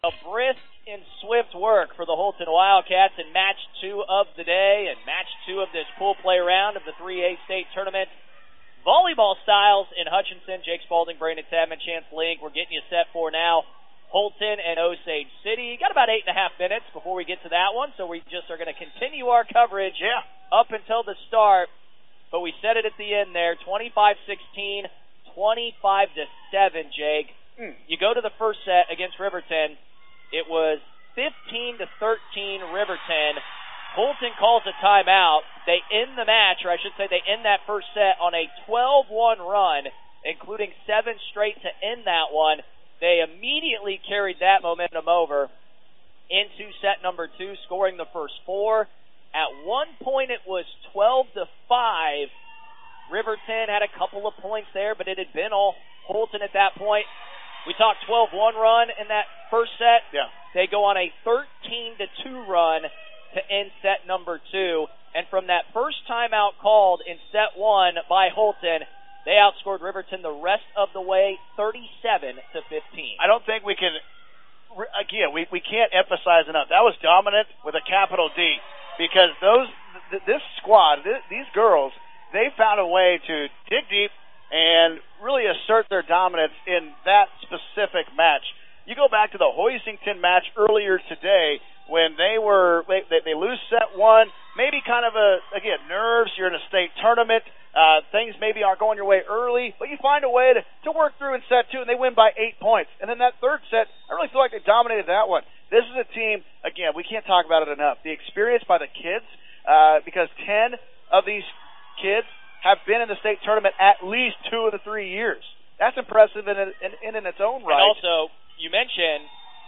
A brisk and swift work for the Holton Wildcats in match 2 of the day and match 2 of this pool play round of the 3A state tournament. Volleyball styles in Hutchinson. Jake Spalding, Brandon Tadman, Chance Link. We're getting you set for now. Holton and Osage City. Got about 8.5 minutes before we get to that one, so we just are going to continue our coverage up until the start. But we said it at the end there, 25-16, 25-7, Jake. You go to the first set against Riverton. It was 15-13 Riverton. Holton calls a timeout. They end the match, or I should say they end that first set on a 12-1 run, including 7 straight to end that one. They immediately carried that momentum over into set number 2, scoring the first 4. At one point it was 12-5. Riverton had a couple of points there, but it had been all Holton at that point. We talked 12-1 run in that first set. Yeah. They go on a 13-2 run to end set number 2. And from that first timeout called in set 1 by Holton, they outscored Riverton the rest of the way, 37-15. I don't think we can, again, we can't emphasize enough. That was dominant with a capital D, because this squad, these girls, they found a way to dig deep and really assert their dominance in that specific match. You go back to the Hoisington match earlier today when they lose set 1, maybe kind of nerves, you're in a state tournament, things maybe aren't going your way early, but you find a way to work through in set 2, and they win by 8 points. And then that third set, I really feel like they dominated that one. This is a team, again, we can't talk about it enough. The experience by the kids, because 10 of these kids have been in the state tournament at least 2 of the 3 years. That's impressive in its own right. And also, you mentioned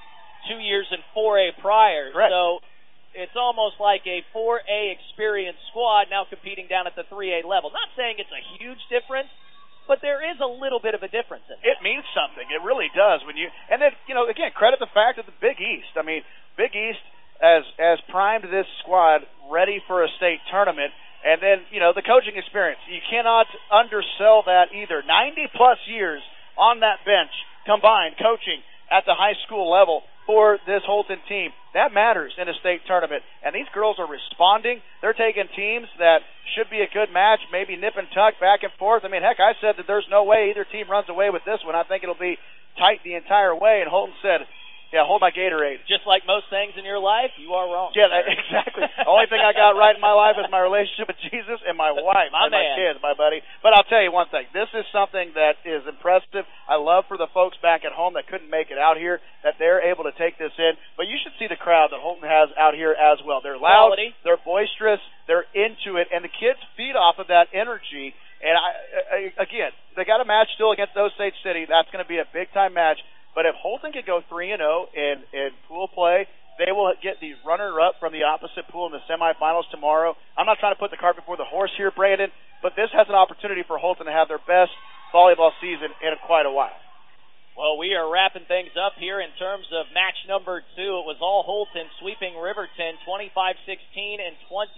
2 years in 4A prior. Correct. So it's almost like a 4A experienced squad now competing down at the 3A level. Not saying it's a huge difference, but there is a little bit of a difference in it. It means something. It really does. And then, again, credit the fact of the Big East. I mean, Big East has primed this squad ready for a state tournament. And then, the coaching experience. You cannot undersell that either. 90-plus years on that bench combined coaching at the high school level for this Holton team. That matters in a state tournament. And these girls are responding. They're taking teams that should be a good match, maybe nip and tuck back and forth. I mean, heck, I said that there's no way either team runs away with this one. I think it'll be tight the entire way. And Holton said, yeah, hold my Gatorade. Just like most things in your life, you are wrong. Yeah, exactly. The only thing I got right in my life is my relationship with Jesus and my wife and my kids, my buddy. But I'll tell you one thing. This is something that is impressive. I love for the folks back at home that couldn't make it out here that they're able to take this in. But you should see the crowd that Holton has out here as well. They're loud, they're boisterous, they're into it, and the kids feed off of that energy. And, again, they got a match still against Osage City. That's going to be a big-time match. But if Holton could go 3-0 in pool play, they will get the runner-up from the opposite pool in the semifinals tomorrow. I'm not trying to put the cart before the horse here, Brandon, but this has an opportunity for Holton to have their best volleyball season in quite a while. Well, we are wrapping things up here in terms of match number 2. It was all Holton sweeping Riverton 25-16 and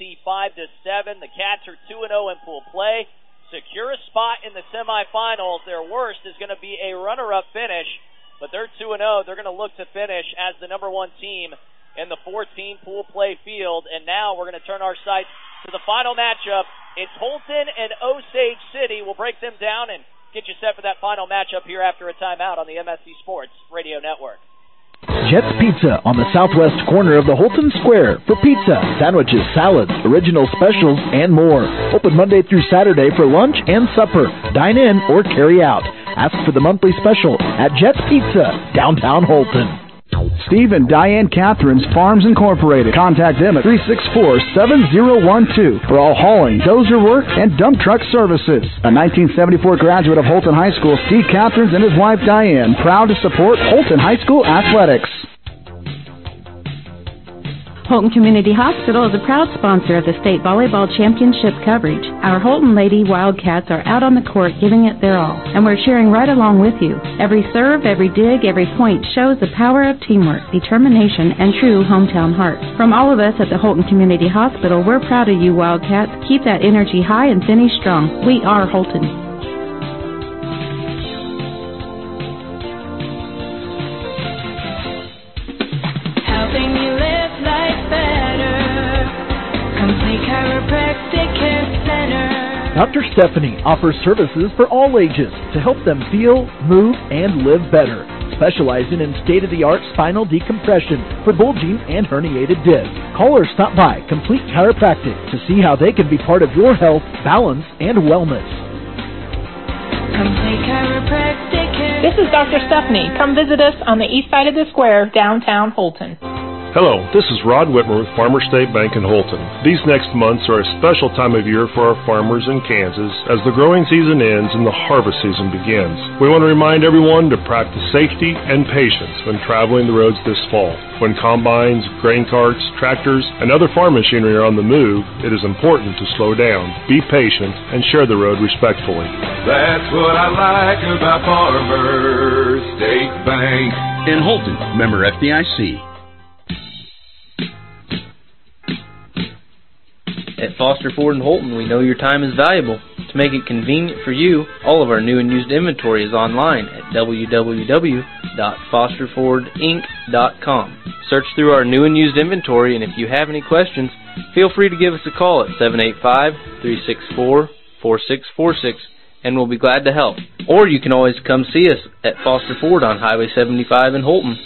25-7. The Cats are 2-0 in pool play. Secure a spot in the semifinals. Their worst is going to be a runner-up finish. But they're 2-0. They're going to look to finish as the number 1 team in the 14 pool play field. And now we're going to turn our sights to the final matchup. It's Holton and Osage City. We'll break them down and get you set for that final matchup here after a timeout on the MSC Sports Radio Network. Jet's Pizza on the southwest corner of the Holton Square for pizza, sandwiches, salads, original specials, and more. Open Monday through Saturday for lunch and supper. Dine in or carry out. Ask for the monthly special at Jet's Pizza, downtown Holton. Steve and Diane Catherine's Farms Incorporated. Contact them at 364-7012 for all hauling, dozer work, and dump truck services. A 1974 graduate of Holton High School, Steve Catherines and his wife Diane, proud to support Holton High School athletics. Holton Community Hospital is a proud sponsor of the state volleyball championship coverage. Our Holton Lady Wildcats are out on the court giving it their all, and we're cheering right along with you. Every serve, every dig, every point shows the power of teamwork, determination, and true hometown heart. From all of us at the Holton Community Hospital, we're proud of you, Wildcats. Keep that energy high and finish strong. We are Holton. Dr. Stephanie offers services for all ages to help them feel, move, and live better, specializing in state-of-the-art spinal decompression for bulging and herniated discs. Call or stop by Complete Chiropractic to see how they can be part of your health, balance, and wellness. Complete Chiropractic. This is Dr. Stephanie. Come visit us on the east side of the square, downtown Holton. Hello, this is Rod Whitmer with Farmer State Bank in Holton. These next months are a special time of year for our farmers in Kansas as the growing season ends and the harvest season begins. We want to remind everyone to practice safety and patience when traveling the roads this fall. When combines, grain carts, tractors, and other farm machinery are on the move, it is important to slow down, be patient, and share the road respectfully. That's what I like about Farmer State Bank in Holton. Member FDIC. At Foster Ford in Holton, we know your time is valuable. To make it convenient for you, all of our new and used inventory is online at www.fosterfordinc.com. Search through our new and used inventory, and if you have any questions, feel free to give us a call at 785-364-4646, and we'll be glad to help. Or you can always come see us at Foster Ford on Highway 75 in Holton.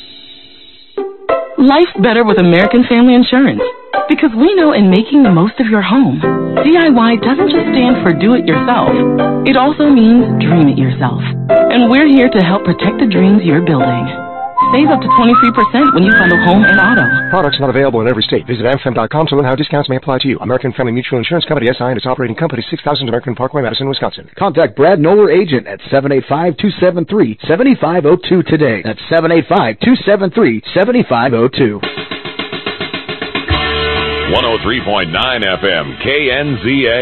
Life's better with American Family Insurance. Because we know in making the most of your home, DIY doesn't just stand for do it yourself. It also means dream it yourself. And we're here to help protect the dreams you're building. Save up to 23% when you bundle home and auto. Products not available in every state. Visit amfam.com to learn how discounts may apply to you. American Family Mutual Insurance Company, SI, and its operating company, 6000 American Parkway, Madison, Wisconsin. Contact Brad Noller, agent at 785-273-7502 today. That's 785-273-7502. 103.9 FM, KNZA.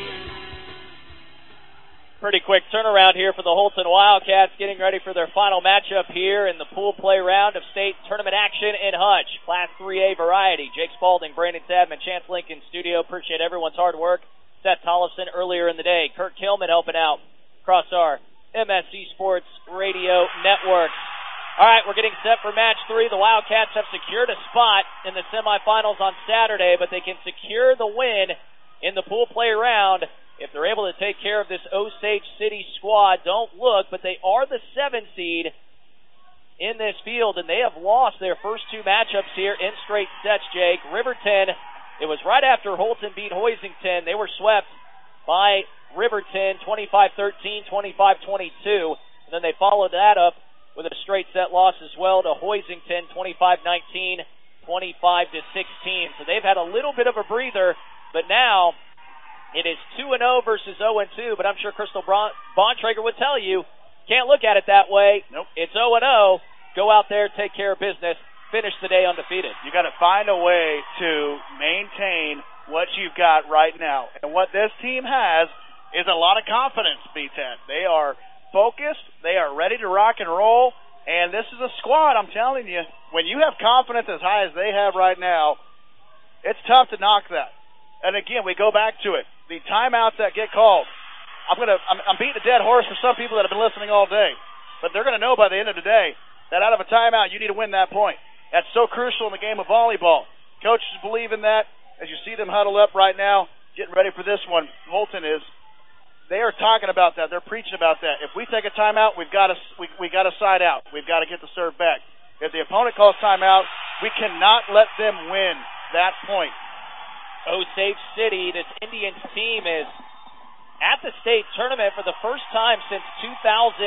Pretty quick turnaround here for the Holton Wildcats, getting ready for their final matchup here in the pool play round of state tournament action in Hutch. Class 3A variety. Jake Spalding, Brandon Tadman, Chance Lincoln, studio. Appreciate everyone's hard work. Seth Tollefson earlier in the day. Kurt Kilman helping out across our MSC Sports Radio Network. All right, we're getting set for match 3. The Wildcats have secured a spot in the semifinals on Saturday, but they can secure the win in the pool play round if they're able to take care of this Osage City squad. Don't look, but they are the 7 seed in this field, and they have lost their first 2 matchups here in straight sets, Jake. Riverton, it was right after Holton beat Hoisington. They were swept by Riverton 25-13, 25-22, and then they followed that up with a straight set loss as well to Hoisington, 25-19, 25-16. So they've had a little bit of a breather, but now it is 2-0 versus 0-2. But I'm sure Crystal Bontrager would tell you, can't look at it that way. Nope. It's 0-0. Go out there, take care of business, finish the day undefeated. You got to find a way to maintain what you've got right now. And what this team has is a lot of confidence, B-10. They are focused, they are ready to rock and roll, and this is a squad, I'm telling you, when you have confidence as high as they have right now, it's tough to knock that. And again, we go back to it. The timeouts that get called, I'm beating a dead horse for some people that have been listening all day, but they're going to know by the end of the day that out of a timeout, you need to win that point. That's so crucial in the game of volleyball. Coaches believe in that. As you see them huddle up right now, getting ready for this one, Holton is. They are talking about that. They're preaching about that. If we take a timeout, we got to side out. We've got to get the serve back. If the opponent calls timeout, we cannot let them win that point. Osage City, this Indians team is at the state tournament for the first time since 2016.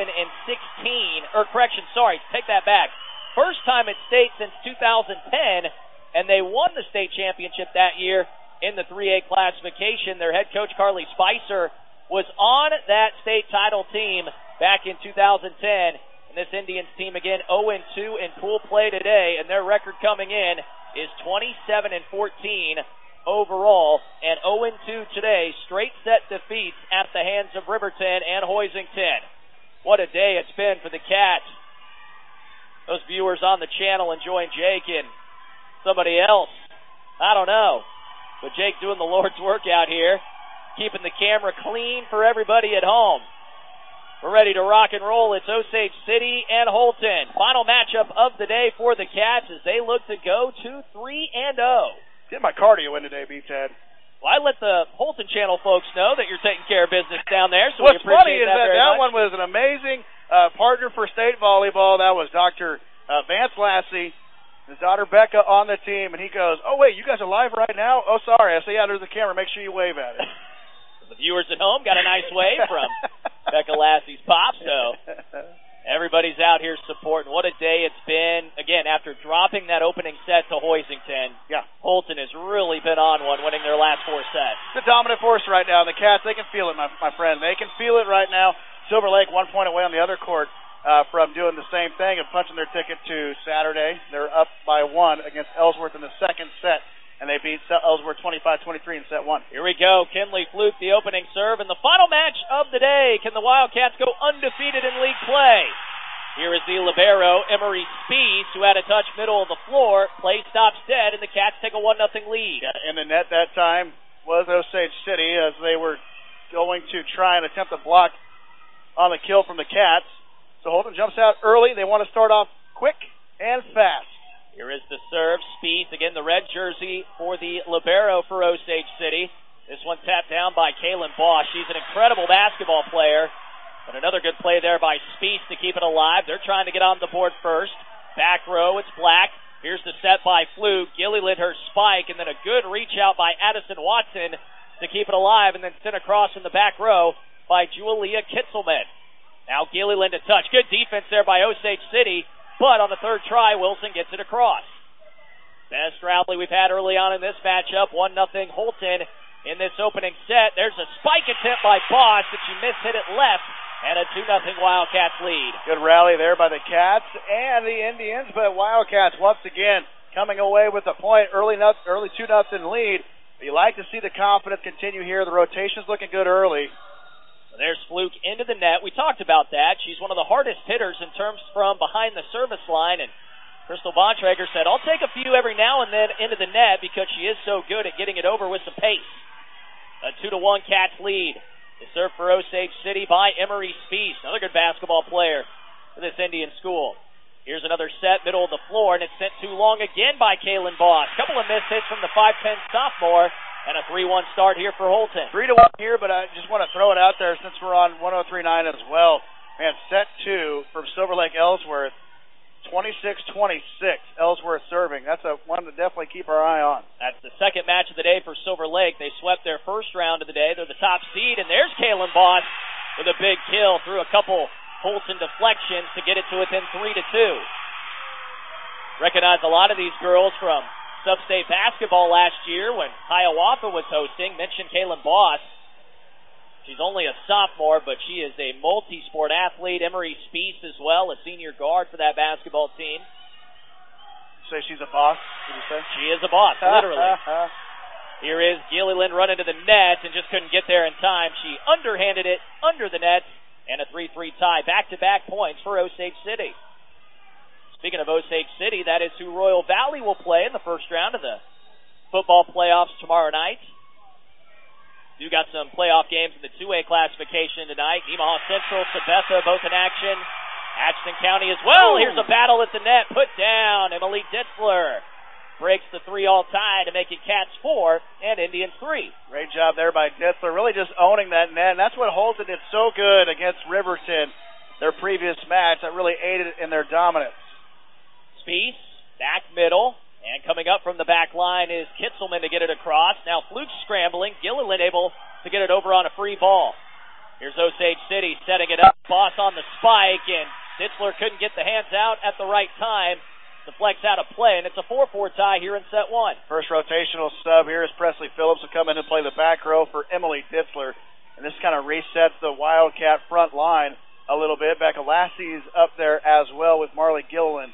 Take that back. First time at state since 2010, and they won the state championship that year in the 3A classification. Their head coach, Carly Spicer, was on that state title team back in 2010. And this Indians team, again, 0-2 in pool play today, and their record coming in is 27-14 overall, and 0-2 today, straight set defeats at the hands of Riverton and Hoisington. What a day it's been for the Cats. Those viewers on the channel enjoying Jake and somebody else, I don't know, but Jake doing the Lord's work out here, keeping the camera clean for everybody at home. We're ready to rock and roll. It's Osage City and Holton. Final matchup of the day for the Cats as they look to go to 3-0. Get my cardio in today, B-Tad. Well, I let the Holton Channel folks know that you're taking care of business down there, so What's we appreciate funny is that one was an amazing partner for state volleyball. That was Dr. Vance Lassie, his daughter Becca on the team, and he goes, "Oh, wait, you guys are live right now? Oh, sorry." I say, "Yeah, there's a camera. Make sure you wave at it." The viewers at home got a nice wave from Becca Lassie's pop, so everybody's out here supporting. What a day it's been. Again, after dropping that opening set to Hoisington, Holton has really been on one, winning their last 4 sets. The dominant force right now. The Cats, they can feel it, my friend. They can feel it right now. Silver Lake 1 point away on the other court from doing the same thing and punching their ticket to Saturday. They're up by 1 against Ellsworth in the second set, and they beat Ellsworth 25-23 in set 1. Here we go. Kinley Fluke, the opening serve, and the final match of the day. Can the Wildcats go undefeated in league play? Here is the libero, Emery Spees, who had a touch middle of the floor. Play stops dead, and the Cats take a 1-0 lead. Yeah, in the net that time was Osage City as they were going to try and attempt a block on the kill from the Cats. So Holton jumps out early. They want to start off quick and fast. Here is the serve. Spees, again, the red jersey for the libero for Osage City. This one tapped down by Kaylin Bosch. She's an incredible basketball player. But another good play there by Spees to keep it alive. They're trying to get on the board first. Back row, it's Black. Here's the set by Fluke. Gilliland her spike, and then a good reach out by Addison Watson to keep it alive, and then sent across in the back row by Julia Kitzelman. Now Gilliland to touch. Good defense there by Osage City, but on the third try, Wilson gets it across. Best rally we've had early on in this matchup. 1-0 Holton in this opening set. There's a spike attempt by Bosch, but she mishit it left. And a 2-0 Wildcats lead. Good rally there by the Cats and the Indians, but Wildcats once again coming away with a point, early 2-0 lead. But you like to see the confidence continue here. The rotation's looking good early. There's Fluke into the net. We talked about that. She's one of the hardest hitters in terms from behind the service line. And Crystal Bontrager said, I'll take a few every now and then into the net because she is so good at getting it over with some pace. A 2-1 Cats lead. The serve for Osage City by Emery Spees, another good basketball player for this Indian school. Here's another set, middle of the floor, and it's sent too long again by Kaylin Bosch. Couple of missed hits from the 5'10 sophomore, and a 3-1 start here for Holton. 3-1 here, but I just want to throw it out there since we're on 103.9 as well. Man, set 2 from Silver Lake Ellsworth, 26-26, Ellsworth serving. That's a one to definitely keep our eye on. That's the second match of the day for Silver Lake. They swept their first round of the day. They're the top seed, and there's Kaylin Bosch with a big kill through a couple Holton deflections to get it to within 3-2. Recognize a lot of these girls from Sub-State basketball last year when Hiawatha was hosting. Mentioned Kaylin Bosch. She's only a sophomore, but she is a multi-sport athlete. Emery Spees as well, a senior guard for that basketball team. Say she's a boss, did you say? She is a boss, literally. Here is Gilliland running to the net and just couldn't get there in time. She underhanded it under the net, and a 3-3 tie. Back-to-back points for Osage City. Speaking of Osage City, that is who Royal Valley will play in the first round of the football playoffs tomorrow night. You got some playoff games in the 2A classification tonight. Nemaha Central, Sabetha, both in action. Atchison County as well. Here's a battle at the net. Put down. Emily Ditzler breaks the 3-all tie to make it Cats 4 and Indians 3. Great job there by Ditzler. Really just owning that net. And that's what Holton did so good against Riverton, their previous match. That really aided in their dominance. Spees, back middle. And coming up from the back line is Kitzelman to get it across. Now Fluke scrambling. Gilliland able to get it over on a free ball. Here's Osage City setting it up. Boss on the spike, and Ditzler couldn't get the hands out at the right time. Deflects out of play, and it's a 4-4 tie here in set 1. First rotational sub here is Presley Phillips will come in and play the back row for Emily Ditzler. And this kind of resets the Wildcat front line a little bit. Becca Lassie's up there as well with Marley Gilliland.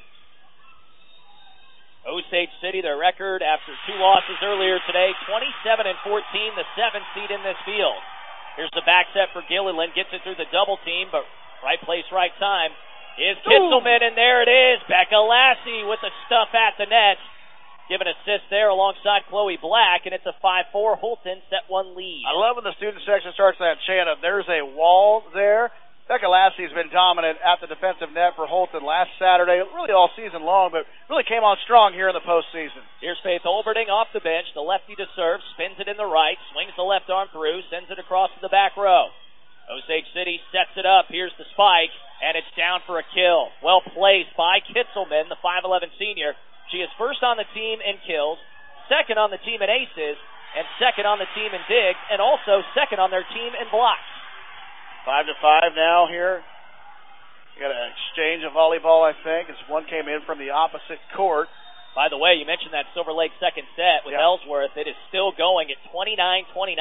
Osage City, their record after 2 losses earlier today, 27-14, the 7th seed in this field. Here's the back set for Gilliland, gets it through the double team, but right place, right time is Kitzelman, and there it is. Becca Lassie with the stuff at the net. Give an assist there alongside Chloe Black, and it's a 5-4 Holton set 1 lead. I love when the student section starts that chant of there's a wall there, Becca Lassie's been dominant at the defensive net for Holton last Saturday, really all season long, but really came on strong here in the postseason. Here's Faith Olberding off the bench, the lefty to serve, spins it in the right, swings the left arm through, sends it across to the back row. Osage City sets it up. Here's the spike, and it's down for a kill. Well placed by Kitzelman, the 5'11 senior. She is first on the team in kills, second on the team in aces, and second on the team in digs, and also second on their team in blocks. 5-5 now here. You got an exchange of volleyball, I think, as one came in from the opposite court. By the way, you mentioned that Silver Lake second set with Ellsworth. It is still going at 29-29.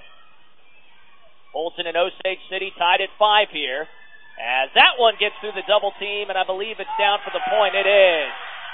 Holton and Osage City tied at 5 here. As that one gets through the double team, and I believe it's down for the point. It is.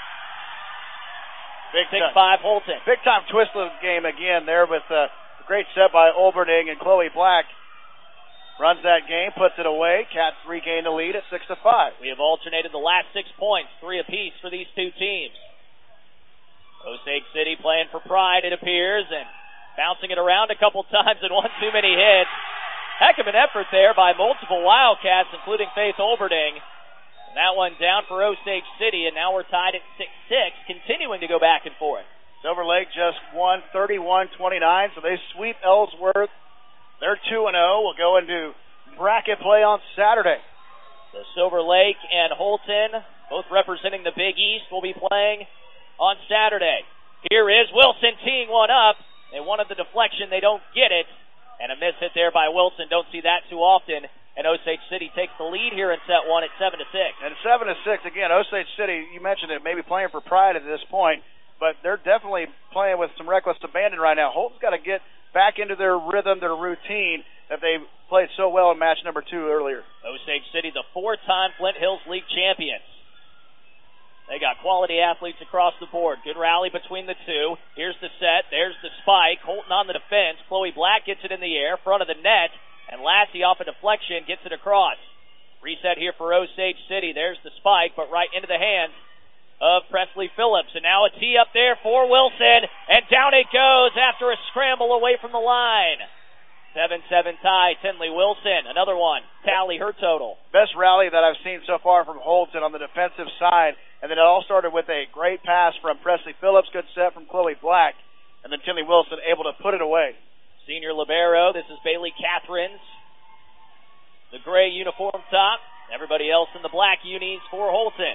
Big 6-5 Holton. Big time Twistler game again there with a great set by Olberding, and Chloe Black runs that game, puts it away. Cats regain the lead at 6-5. We have alternated the last 6 points, 3 apiece for these two teams. Osage City playing for pride, it appears, and bouncing it around a couple times and one too many hits. Heck of an effort there by multiple Wildcats, including Faith Olberding. And that one down for Osage City, and now we're tied at 6-6, continuing to go back and forth. Silver Lake just won 31-29, so they sweep Ellsworth. They're 2-0. We'll go into bracket play on Saturday. So Silver Lake and Holton, both representing the Big East, will be playing on Saturday. Here is Wilson teeing one up. They wanted the deflection. They don't get it. And a miss hit there by Wilson. Don't see that too often. And Osage City takes the lead here in set 1 at 7-6. And 7-6, again, Osage City, you mentioned it, maybe playing for pride at this point, but they're definitely playing with some reckless abandon right now. Holton's got to get back into their rhythm, their routine that they played so well in match number 2 earlier. Osage City, the 4-time Flint Hills League champions. They got quality athletes across the board. Good rally between the two. Here's the set. There's the spike. Holton on the defense. Chloe Black gets it in the air, front of the net. And Lassie off a deflection gets it across. Reset here for Osage City. There's the spike, but right into the hands of Presley Phillips. And now a tee up there for Wilson. And down it goes after a scramble away from the line. 7-7 tie, Tinley Wilson. Another one. Tally her total. Best rally that I've seen so far from Holton on the defensive side. And then it all started with a great pass from Presley Phillips. Good set from Chloe Black. And then Tinley Wilson able to put it away. Senior libero. This is Bailey Catherines. The gray uniform top. Everybody else in the black unis for Holton.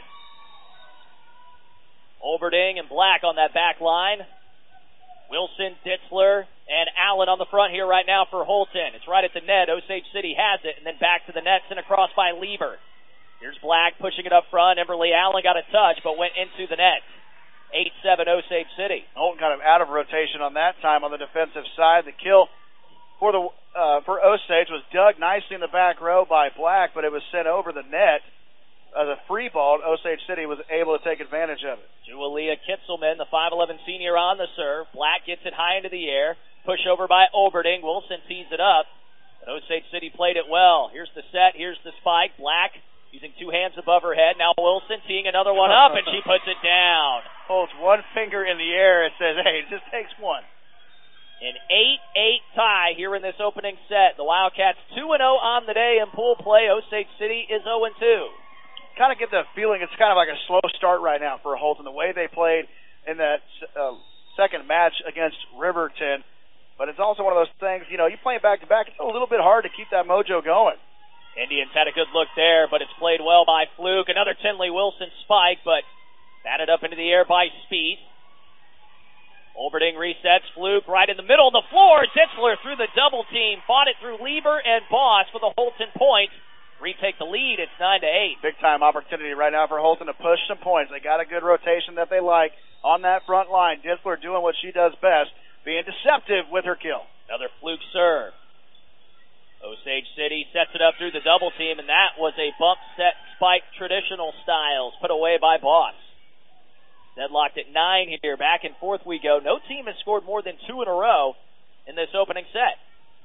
Olberding and Black on that back line. Wilson, Ditzler, and Allen on the front here right now for Holton. It's right at the net. Osage City has it, and then back to the net, sent across by Lieber. Here's Black pushing it up front. Emberly Allen got a touch, but went into the net. 8-7 Osage City. Holton kind of out of rotation on that time on the defensive side. The kill for Osage was dug nicely in the back row by Black, but it was sent over the net. As a free ball, Osage City was able to take advantage of it. Julia Kitzelman, the 5'11 senior on the serve. Black gets it high into the air. Push over by Olberding. Wilson tees it up. But Osage City played it well. Here's the set. Here's the spike. Black using 2 hands above her head. Now Wilson teeing another one up, and she puts it down. Holds one finger in the air and says, hey, it just takes one. An 8-8 tie here in this opening set. The Wildcats 2-0 on the day in pool play. Osage City is 0-2. Kind of get the feeling it's kind of like a slow start right now for Holton, the way they played in that second match against Riverton. But it's also one of those things, you playing back-to-back, it's a little bit hard to keep that mojo going. Indians had a good look there, but it's played well by Fluke. Another Tinley Wilson spike, but batted up into the air by Speed. Olberding resets. Fluke right in the middle of the floor. Ditzler through the double team. Fought it through Lieber and Boss for the Holton point. Retake the lead. It's 9-8. Big time opportunity right now for Holton to push some points. They got a good rotation that they like on that front line. Ditzler doing what she does best, being deceptive with her kill. Another Fluke serve. Osage City sets it up through the double team, and that was a bump set spike traditional styles put away by Boss. Deadlocked at 9 here. Back and forth we go. No team has scored more than 2 in a row in this opening set.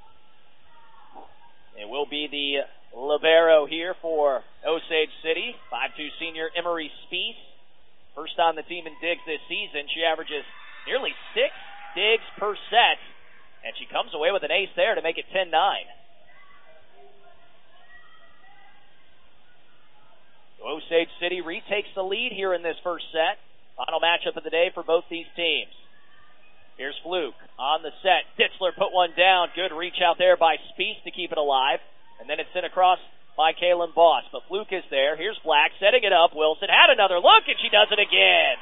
It will be the libero here for Osage City. 5'2 senior Emery Spees. First on the team in digs this season. She averages nearly 6 digs per set, and she comes away with an ace there to make it 10-9. Osage City retakes the lead here in this first set. Final matchup of the day for both these teams. Here's Fluke on the set. Ditzler put one down. Good reach out there by Spieth to keep it alive. And then it's sent across by Kaylin Boss. But Fluke is there. Here's Black setting it up. Wilson had another look, and she does it again.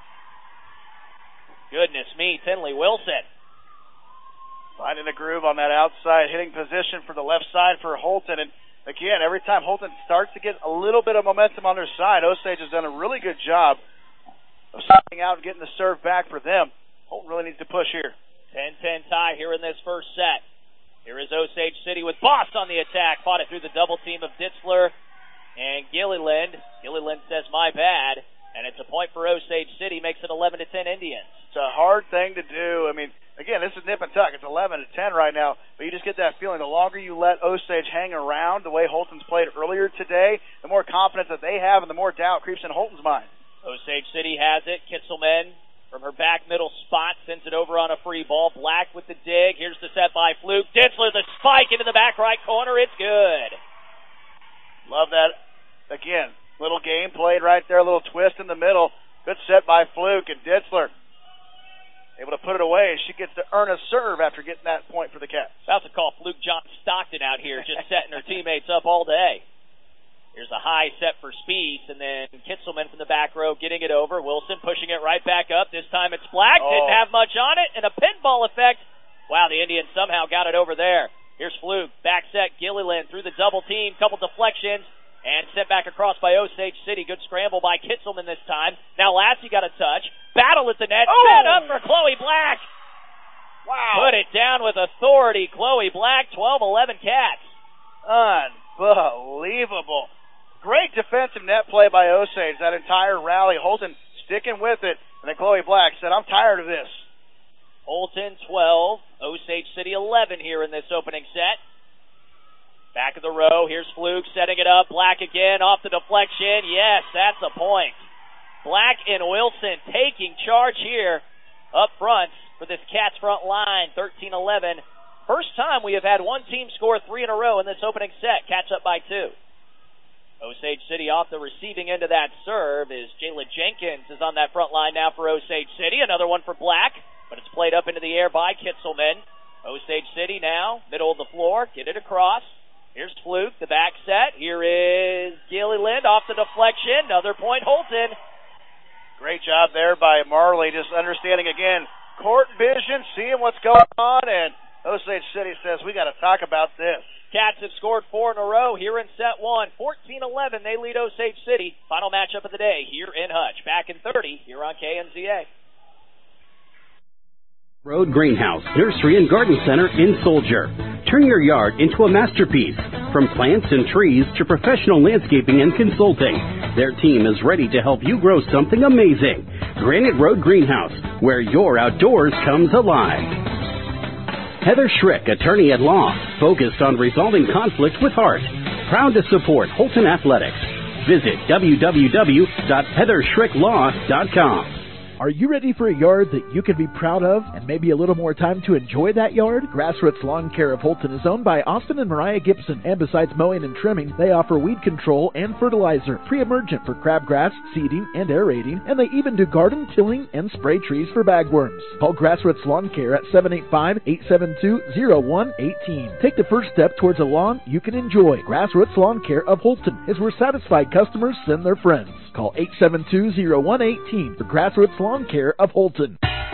Goodness me, Tinley Wilson. Finding a groove on that outside hitting position for the left side for Holton. And again, every time Holton starts to get a little bit of momentum on their side, Osage has done a really good job of starting out and getting the serve back for them. Holton really needs to push here. 10-10 tie here in this first set. Here is Osage City with Boss on the attack. Fought it through the double team of Ditzler and Gilliland. Gilliland says, my bad. And it's a point for Osage City. Makes it 11-10 Indians. It's a hard thing to do. I mean, again, this is nip and tuck. It's 11-10 right now. But you just get that feeling. The longer you let Osage hang around the way Holton's played earlier today, the more confidence that they have and the more doubt creeps in Holton's mind. Osage City has it. Kitzelman from her back middle spot sends it over on a free ball. Black with the dig. Here's the set by Fluke. Ditzler, the spike into the back right corner. It's good. Love that. Again, little game played right there. A little twist in the middle. Good set by Fluke, and Ditzler able to put it away. She gets to earn a serve after getting that point for the Cats. About to call Fluke John Stockton out here, just setting her teammates up all day. Here's a high set for Spieth, and then Kitzelman from the back row getting it over. Wilson pushing it right back up. This time it's Black. Didn't have much on it, and a pinball effect. Wow, the Indians somehow got it over there. Here's Fluke. Back set, Gilliland through the double team. Couple deflections, and sent back across by Osage City. Good scramble by Kitzelman this time. Now Lassie got a touch. Battle at the net. Set up for Chloe Black. Wow. Put it down with authority. Chloe Black, 12-11 Cats. Unbelievable. Great defensive net play by Osage that entire rally. Holton sticking with it. And then Chloe Black said, I'm tired of this. Holton 12, Osage City 11 here in this opening set. Back of the row, here's Fluke setting it up. Black again off the deflection. Yes, that's a point. Black and Wilson taking charge here up front for this Cats front line, 13-11. First time we have had one team score 3 in a row in this opening set. Cats up by 2. Osage City off the receiving end of that serve is Jayla Jenkins is on that front line now for Osage City. Another one for Black, but it's played up into the air by Kitzelman. Osage City now, middle of the floor, get it across. Here's Fluke, the back set. Here is Gilliland off the deflection. Another point, Holton. Great job there by Marley, just understanding again, court vision, seeing what's going on, and Osage City says, we got to talk about this. Cats have scored 4 in a row here in set 1. 14-11, they lead Osage City. Final matchup of the day here in Hutch. Back in 30 here on KNZA. Road Greenhouse, Nursery and Garden Center in Soldier. Turn your yard into a masterpiece. From plants and trees to professional landscaping and consulting, their team is ready to help you grow something amazing. Granite Road Greenhouse, where your outdoors comes alive. Heather Schrick, attorney at law, focused on resolving conflict with heart. Proud to support Holton Athletics. Visit www.heatherschricklaw.com. Are you ready for a yard that you can be proud of and maybe a little more time to enjoy that yard? Grassroots Lawn Care of Holton is owned by Austin and Mariah Gibson, and besides mowing and trimming, they offer weed control and fertilizer, pre-emergent for crabgrass, seeding, and aerating, and they even do garden tilling and spray trees for bagworms. Call Grassroots Lawn Care at 785-872-0118. Take the first step towards a lawn you can enjoy. Grassroots Lawn Care of Holton is where satisfied customers send their friends. Call 872-0118 for Grassroots Lawn Care of Holton.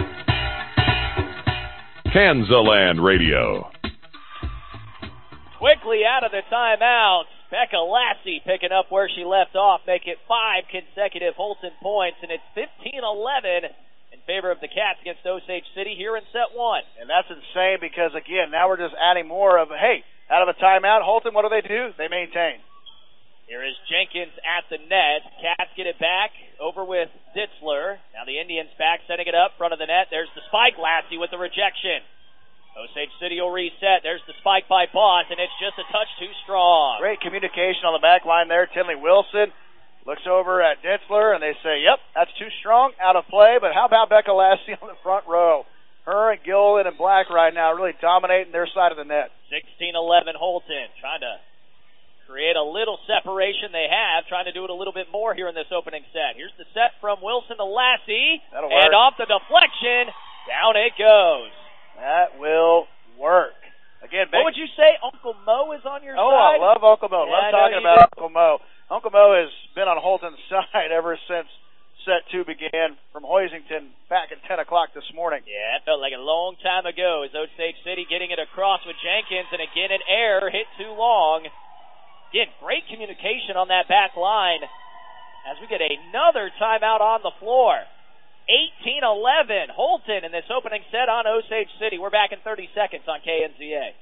Kansaland Radio. Quickly out of the timeout, Becca Lassie picking up where she left off, make it 5 consecutive Holton points, and it's 15-11 in favor of the Cats against Osage City here in set 1. And that's insane because, again, now we're just adding more of, hey, out of a timeout, Holton, what do? They maintain. Here is Jenkins at the net. Cats get it back over with Ditzler. Now the Indians back, setting it up, front of the net. There's the spike, Lassie with the rejection. Osage City will reset. There's the spike by Boss, and it's just a touch too strong. Great communication on the back line there. Tinley Wilson looks over at Ditzler, and they say, yep, that's too strong, out of play. But how about Becca Lassie on the front row? Her and Gilliland and Black right now really dominating their side of the net. 16-11 Holton, trying to create a little separation. They have, trying to do it a little bit more here in this opening set. Here's the set from Wilson to Lassie. That'll work. And off the deflection, down it goes. That will work. Again, what would you say? Uncle Mo is on your side? I love Uncle Mo. Yeah, Love talking about Uncle Mo. Uncle Mo has been on Holton's side ever since set 2 began from Hoisington back at 10 o'clock this morning. Yeah, it felt like a long time ago as Osage City getting it across with Jenkins, and again an error, hit too long. Again, great communication on that back line as we get another timeout on the floor. 18-11, Holton in this opening set on Osage City. We're back in 30 seconds on KNZA.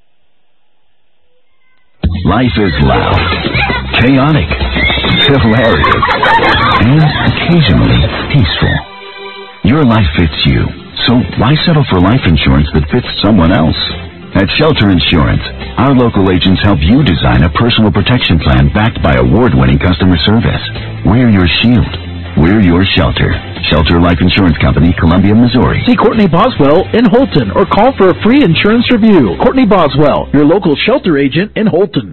Life is loud, chaotic, hilarious, and occasionally peaceful. Your life fits you, so why settle for life insurance that fits someone else? At Shelter Insurance, our local agents help you design a personal protection plan backed by award-winning customer service. We're your shield. We're your shelter. Shelter Life Insurance Company, Columbia, Missouri. See Courtney Boswell in Holton or call for a free insurance review. Courtney Boswell, your local shelter agent in Holton.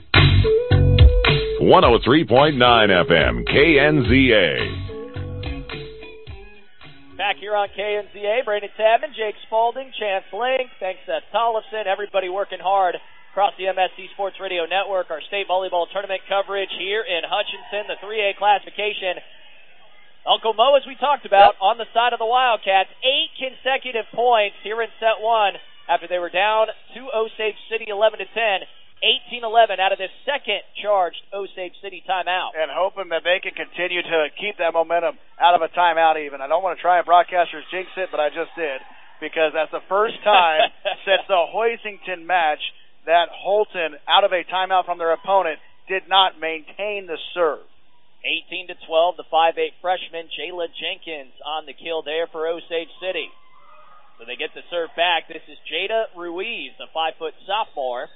103.9 FM, KNZA. Back here on KNZA, Brandon Tabman, Jake Spalding, Chance Link, thanks to Tollefson, everybody working hard across the MSC Sports Radio Network. Our state volleyball tournament coverage here in Hutchinson, the 3A classification. Uncle Mo, as we talked about, on the side of the Wildcats, 8 consecutive points here in set 1 after they were down to Osage City 11-10, 18-11 out of this second charged Osage City timeout. And hoping that they can continue to keep that momentum out of a timeout even. I don't want to try and broadcasters jinx it, but I just did, because that's the first time since the Hoisington match that Holton, out of a timeout from their opponent, did not maintain the serve. 18-12, the 5'8 freshman Jayla Jenkins on the kill there for Osage City. So they get the serve back. This is Jada Ruiz, a 5-foot sophomore.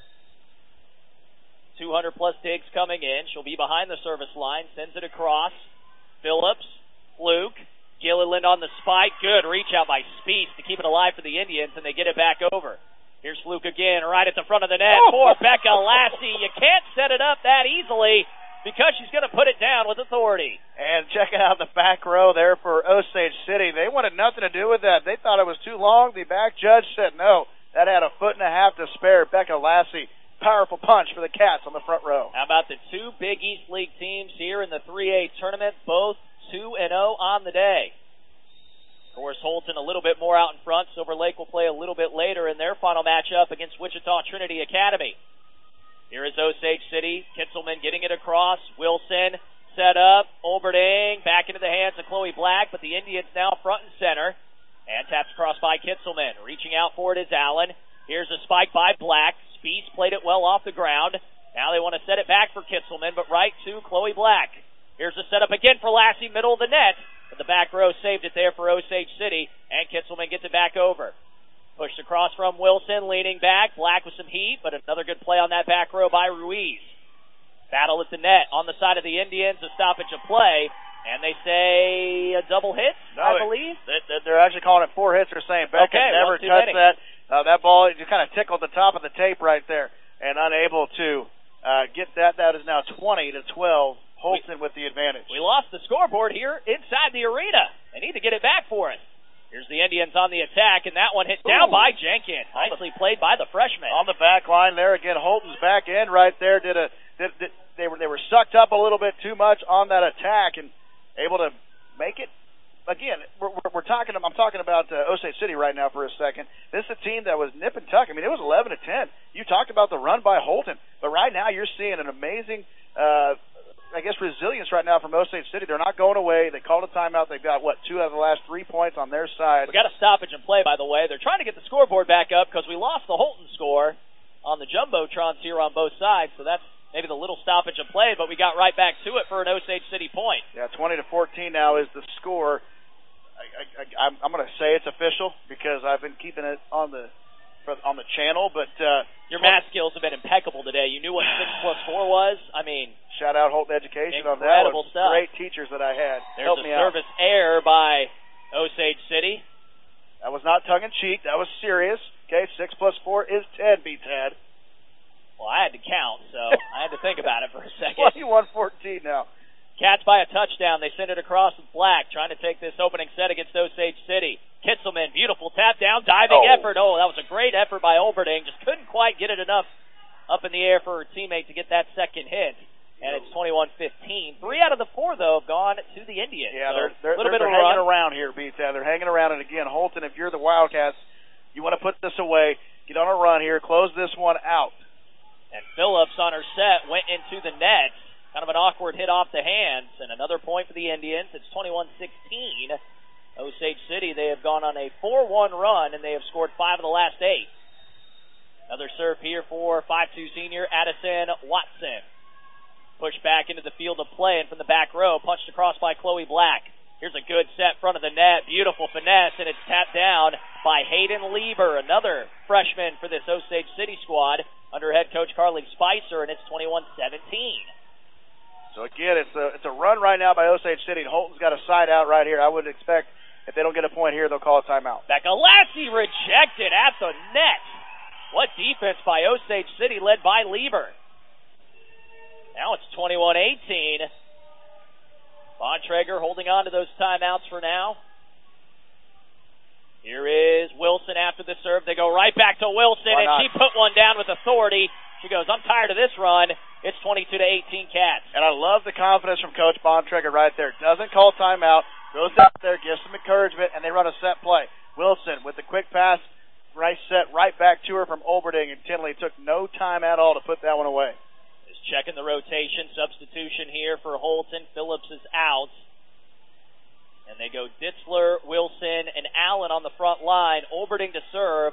200-plus digs coming in. She'll be behind the service line, sends it across. Phillips, Fluke, Gilliland on the spike. Good reach out by Speece to keep it alive for the Indians, and they get it back over. Here's Fluke again, right at the front of the net for Becca Lassie. You can't set it up that easily, because she's going to put it down with authority. And checking out the back row there for Osage City. They wanted nothing to do with that. They thought it was too long. The back judge said no. That had a foot and a half to spare. Becca Lassie, powerful punch for the Cats on the front row. How about the 2 Big East League teams here in the 3A tournament, both 2-0 on the day. Of course, Holton a little bit more out in front. Silver Lake will play a little bit later in their final matchup against Wichita Trinity Academy. Here is Osage City. Kitzelman getting it across. Wilson set up. Olberding back into the hands of Chloe Black, but the Indians now front and center. And taps across by Kitzelman. Reaching out for it is Allen. Here's a spike by Black. Speece played it well off the ground. Now they want to set it back for Kitzelman, but right to Chloe Black. Here's a setup again for Lassie, middle of the net. But the back row saved it there for Osage City, and Kitzelman gets it back over. Pushed across from Wilson, leaning back. Black with some heat, but another good play on that back row by Ruiz. Battle at the net on the side of the Indians, a stoppage of play, and they say a double hit, I believe. They're actually calling it 4 hits. They're saying Becca never touched that. That ball just kind of tickled the top of the tape right there, and unable to get that. That is now 20-12. Holton with the advantage. We lost the scoreboard here inside the arena. They need to get it back for us. Here's the Indians on the attack, and that one hit down by Jenkins. Nicely played by the freshman. On the back line there again, Holton's back end right there. They were sucked up a little bit too much on that attack and able to make it. Again, I'm talking about Osage City right now for a second. This is a team that was nip and tuck. I mean, it was 11-10. You talked about the run by Holton, but right now you're seeing an amazing resilience right now from Osage City. They're not going away. They called a timeout. They've got, 2 out of the last 3 points on their side. We got a stoppage and play, by the way. They're trying to get the scoreboard back up because we lost the Holton score on the Jumbotrons here on both sides, so that's maybe the little stoppage and play, but we got right back to it for an Osage City point. Yeah, 20-14 now is the score. I'm going to say it's official because I've been keeping it on the channel, but your math skills have been impeccable today. You knew what 6 + 4 was. I mean, shout out Holton Education on that. Incredible stuff. Great teachers that I had. There's a service error by Osage City. That was not tongue in cheek. That was serious. Okay, 6 + 4 is 10. Beats Ed. Well, I had to count, so I had to think about it for a second. Well, you won 14 now. Cats by a touchdown. They send it across with Black, trying to take this opening set against Osage City. Kitzelman, beautiful tap down, diving effort. Oh, that was a great effort by Olberding. Just couldn't quite get it enough up in the air for her teammate to get that second hit. And it's 21-15. 3 out of the 4, though, have gone to the Indians. Yeah, so they're hanging around here, B-Town. They're hanging around. And, again, Holton, if you're the Wildcats, you want to put this away, get on a run here, close this one out. And Phillips on her set went into the net. Kind of an awkward hit off the hands. And another point for the Indians. It's 21-16. Osage City, they have gone on a 4-1 run, and they have scored 5 of the last 8. Another serve here for 5'2" senior Addison Watson. Pushed back into the field of play, and from the back row, punched across by Chloe Black. Here's a good set front of the net. Beautiful finesse, and it's tapped down by Hayden Lieber, another freshman for this Osage City squad under head coach Carly Spicer, and it's 21-17. So, again, it's a run right now by Osage City, and Holton's got a side out right here. I would expect if they don't get a point here, they'll call a timeout. Bekalassi rejected at the net. What defense by Osage City led by Lieber. Now it's 21-18. Bontrager holding on to those timeouts for now. Here is Wilson after the serve. They go right back to Wilson, and she put one down with authority. She goes, I'm tired of this run. It's 22-18 Cats. And I love the confidence from Coach Bontrager right there. Doesn't call timeout, goes out there, gives some encouragement, and they run a set play. Wilson with the quick pass, right set right back to her from Olberding, and Tinley took no time at all to put that one away. Just checking the rotation. Substitution here for Holton. Phillips is out. And they go Ditzler, Wilson, and Allen on the front line. Olberding to serve.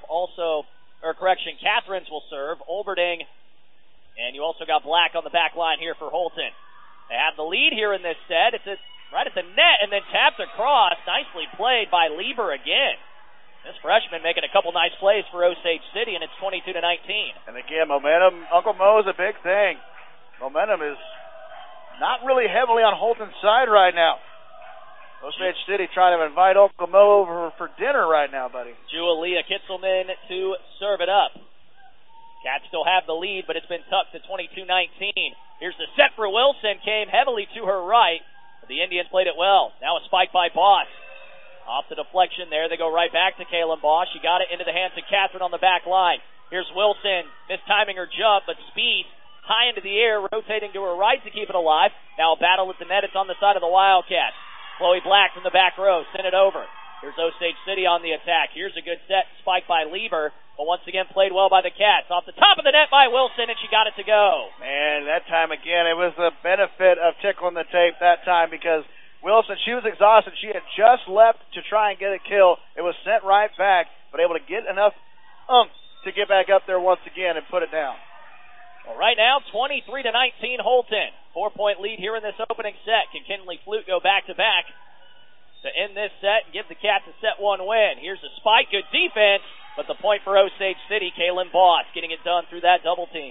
Catherines will serve. Olberding, and you also got Black on the back line here for Holton. They have the lead here in this set. It's right at the net and then tapped across. Nicely played by Lieber again. This freshman making a couple nice plays for Osage City, and it's 22-19. And again, momentum. Uncle Mo is a big thing. Momentum is not really heavily on Holton's side right now. Osage City trying to invite Uncle Mo over for dinner right now, buddy. Julia Kitzelman to serve it up. Cats still have the lead, but it's been tucked to 22-19. Here's the set for Wilson. Came heavily to her right. But the Indians played it well. Now a spike by Boss. Off the deflection there. They go right back to Kaylin Boss. She got it into the hands of Catherine on the back line. Here's Wilson. Mistiming her jump, but speed high into the air, rotating to her right to keep it alive. Now a battle at the net. It's on the side of the Wildcats. Chloe Black from the back row. Send it over. Here's Osage City on the attack. Here's a good set. Spike by Lieber. But once again played well by the Cats. Off the top of the net by Wilson, and she got it to go. Man, that time again, it was the benefit of tickling the tape that time because Wilson, she was exhausted. She had just left to try and get a kill. It was sent right back, but able to get enough oomph to get back up there once again and put it down. Well, right now, 23-19 Holton. 4-point lead here in this opening set. Can Kinley Flute go back-to-back to end this set and give the Cats a set one win? Here's a spike. Good defense, but the point for Osage City. Kaylin Boss getting it done through that double team.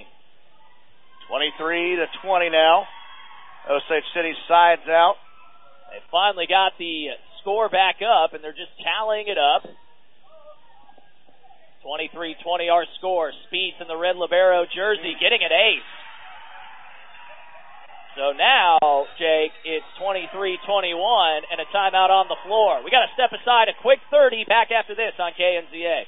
23-20 now. Osage City sides out. They finally got the score back up, and they're just tallying it up. 23-20 our score. Spieth in the red libero jersey getting an ace. So now, Jake, it's 23-21 and a timeout on the floor. We got to step aside a quick 30. Back after this on KNZA.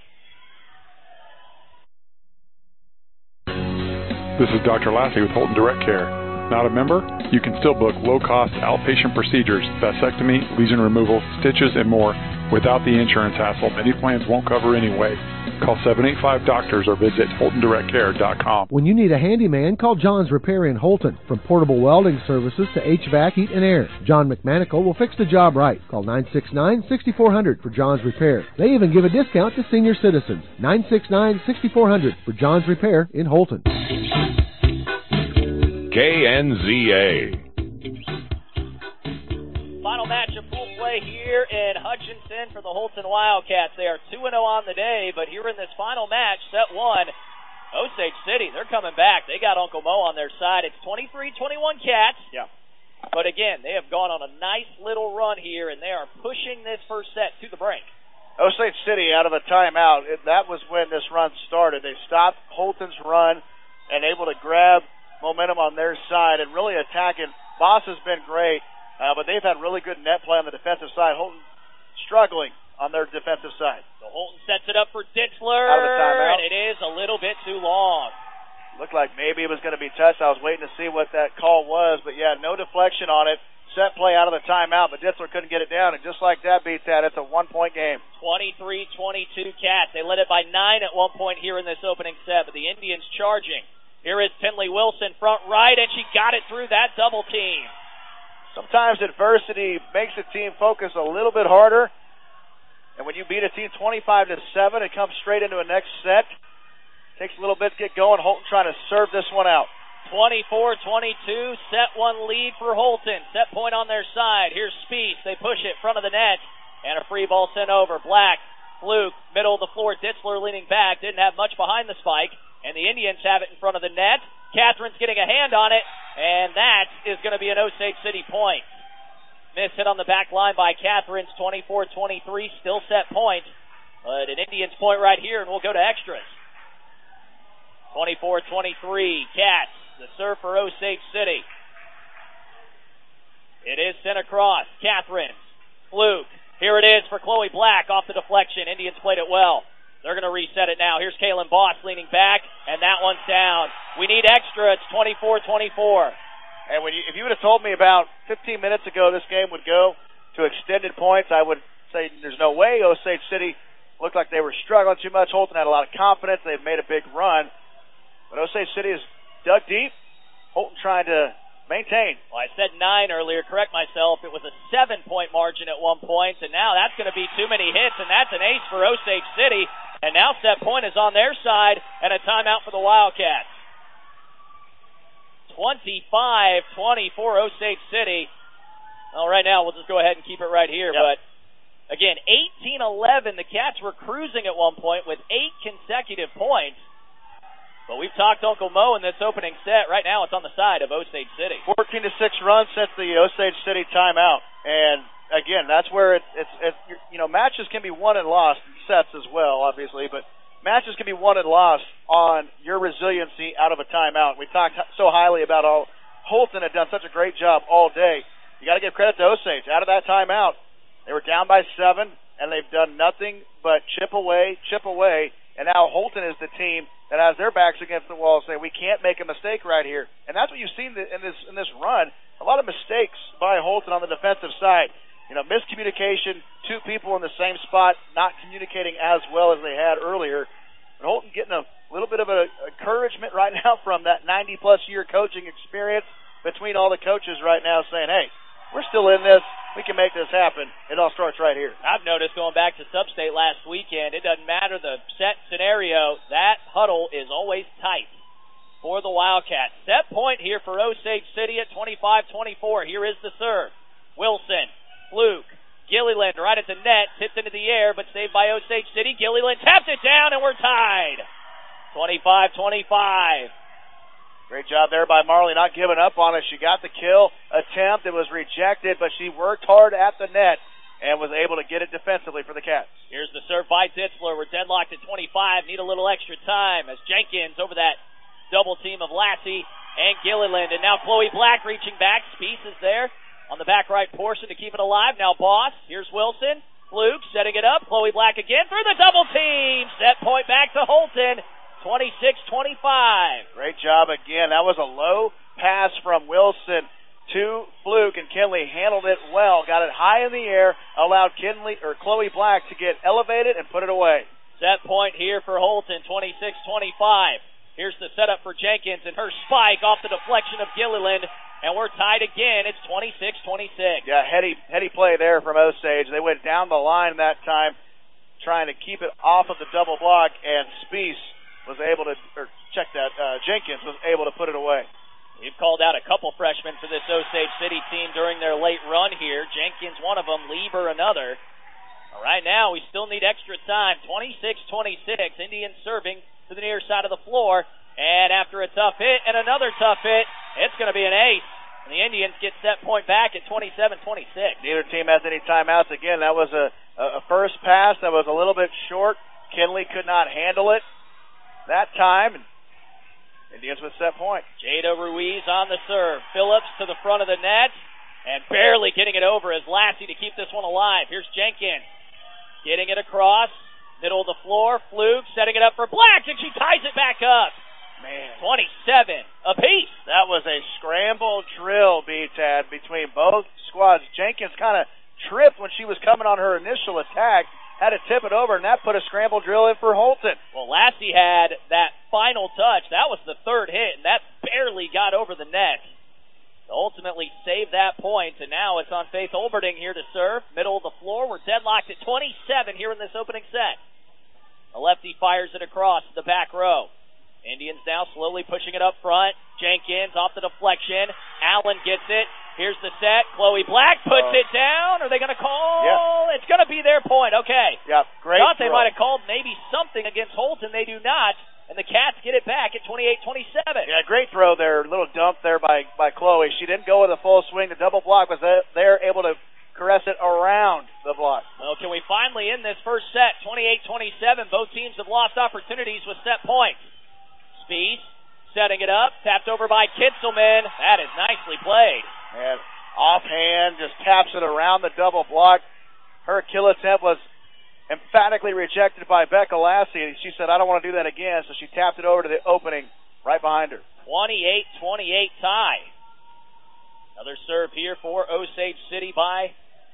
This is Dr. Lassie with Holton Direct Care. Not a member? You can still book low-cost outpatient procedures, vasectomy, lesion removal, stitches, and more without the insurance hassle many plans won't cover anyway. Call 785-DOCTORS or visit HoltonDirectCare.com. When you need a handyman, call John's Repair in Holton. From portable welding services to HVAC, heat, and air, John McManical will fix the job right. Call 969-6400 for John's Repair. They even give a discount to senior citizens. 969-6400 for John's Repair in Holton. KNZA. Final match of pool play here in Hutchinson for the Holton Wildcats. They are 2-0 on the day, but here in this final match, set one, Osage City, they're coming back. They got Uncle Mo on their side. It's 23-21 Cats. Yeah. But again, they have gone on a nice little run here, and they are pushing this first set to the brink. Osage City out of a timeout. That was when this run started. They stopped Holton's run and able to grab momentum on their side and really attacking. Boss has been great, but they've had really good net play on the defensive side. Holton struggling on their defensive side. So Holton sets it up for Ditzler, out of the timeout. and it is a little bit too long. Looked like maybe it was going to be touched. I was waiting to see what that call was, but yeah, no deflection on it. Set play out of the timeout, but Ditzler couldn't get it down, and just like that beats that. It's a 1-point game. 23-22 Cats. They led it by 9 at one point here in this opening set, but the Indians charging. Here is Tinley Wilson front right, and she got it through that double team. Sometimes adversity makes a team focus a little bit harder, and when you beat a team 25-7, it comes straight into a next set. Takes a little bit to get going. Holton trying to serve this one out. 24-22, set one lead for Holton. Set point on their side. Here's Spieth. They push it front of the net, and a free ball sent over. Black, Fluke, middle of the floor. Ditzler leaning back. Didn't have much behind the spike, and the Indians have it in front of the net. Catherine's getting a hand on it, and that is going to be an Osage City point. Miss hit on the back line by Catherine's 24-23, still set point, but an Indians point right here, and we'll go to extras. 24-23, Cats, the serve for Osage City. It is sent across. Catherine, Fluke. Here it is for Chloe Black off the deflection. Indians played it well. They're going to reset it now. Here's Kaylin Boss leaning back, and that one's down. We need extra. It's 24-24. And if you would have told me about 15 minutes ago this game would go to extended points, I would say there's no way. Osage City looked like they were struggling too much. Holton had a lot of confidence. They've made a big run. But Osage City is dug deep. Holton trying to maintain. Well, I said 9 earlier. Correct myself. It was a 7-point margin at one point, and now that's going to be too many hits, and that's an ace for Osage City. And now set point is on their side, and a timeout for the Wildcats. 25-24 Osage City. Well, right now we'll just go ahead and keep it right here. Yep. But again, 18-11. The Cats were cruising at one point with 8 consecutive points. But we've talked Uncle Mo in this opening set. Right now it's on the side of Osage City. 14-6 run sets the Osage City timeout. And again, that's where it's matches can be won and lost, sets as well, obviously, but matches can be won and lost on your resiliency out of a timeout. We talked so highly about how Holton had done such a great job all day. You got to give credit to Osage. Out of that timeout, they were down by 7, and they've done nothing but chip away, and now Holton is the team that has their backs against the wall, saying we can't make a mistake right here. And that's what you've seen in this run. A lot of mistakes by Holton on the defensive side. Miscommunication, 2 people in the same spot, not communicating as well as they had earlier. But Holton getting a little bit of an encouragement right now from that 90-plus year coaching experience between all the coaches right now, saying, hey, we're still in this. We can make this happen. It all starts right here. I've noticed going back to Substate last weekend, it doesn't matter the set scenario, that huddle is always tight for the Wildcats. Set point here for Osage City at 25-24. Here is the serve. Wilson, Fluke, Gilliland right at the net, tipped into the air, but saved by Osage City. Gilliland tapped it down, and we're tied. 25-25. Great job there by Marley, not giving up on it. She got the kill attempt. It was rejected, but she worked hard at the net and was able to get it defensively for the Cats. Here's the serve by Ditzler. We're deadlocked at 25. Need a little extra time as Jenkins over that double team of Lassie and Gilliland. And now Chloe Black reaching back. Spieth is there on the back right portion to keep it alive. Now Boss. Here's Wilson. Fluke setting it up. Chloe Black again through the double team. Set point back to Holton. 26-25. Great job again. That was a low pass from Wilson to Fluke, and Kinley handled it well. Got it high in the air, allowed Chloe Black to get elevated and put it away. Set point here for Holton, 26-25. Here's the setup for Jenkins and her spike off the deflection of Gilliland, and we're tied again. It's 26-26. Yeah, heady play there from Osage. They went down the line that time, trying to keep it off of the double block, and Spieth was able to, Jenkins was able to put it away. We've called out a couple freshmen for this Osage City team during their late run here. Jenkins one of them, Lieber another. All right, now we still need extra time. 26-26, Indians serving to the near side of the floor. And after a tough hit and another tough hit, it's going to be an ace. And the Indians get set point back at 27-26. Neither team has any timeouts. Again, that was a first pass that was a little bit short. Kinley could not handle it that time. Indians with set point. Jada Ruiz on the serve. Phillips to the front of the net and barely getting it over as Lassie to keep this one alive. Here's Jenkins getting it across. Middle of the floor. Fluke setting it up for Black, and she ties it back up. Man. 27 apiece. That was a scramble drill, B-Tad, between both squads. Jenkins kind of tripped when she was coming on her initial attack, had to tip it over, and that put a scramble drill in for Holton. Well, Lassie had that final touch. That was the third hit, and that barely got over the net. Ultimately saved that point, and now it's on Faith Olberding here to serve. Middle of the floor. We're deadlocked at 27 here in this opening set. The lefty fires it across the back row. Indians now slowly pushing it up front. Jenkins off the deflection. Allen gets it. Here's the set. Chloe Black puts it down. Are they going to call? Yeah. It's going to be their point. Okay. Yeah, great Thought they throw. might have called maybe something against Holton. They do not. And the Cats get it back at 28-27. Yeah, great throw there. Little dump there by Chloe. She didn't go with a full swing. The double block was there, able to caress it around the block. Well, can we finally end this first set? 28-27. Both teams have lost opportunities with set points. Speed setting it up, tapped over by Kitzelman. That is nicely played. And offhand, just taps it around the double block. Her kill attempt was emphatically rejected by Becca Lassie. She said, I don't want to do that again, so she tapped it over to the opening right behind her. 28-28 tie. Another serve here for Osage City by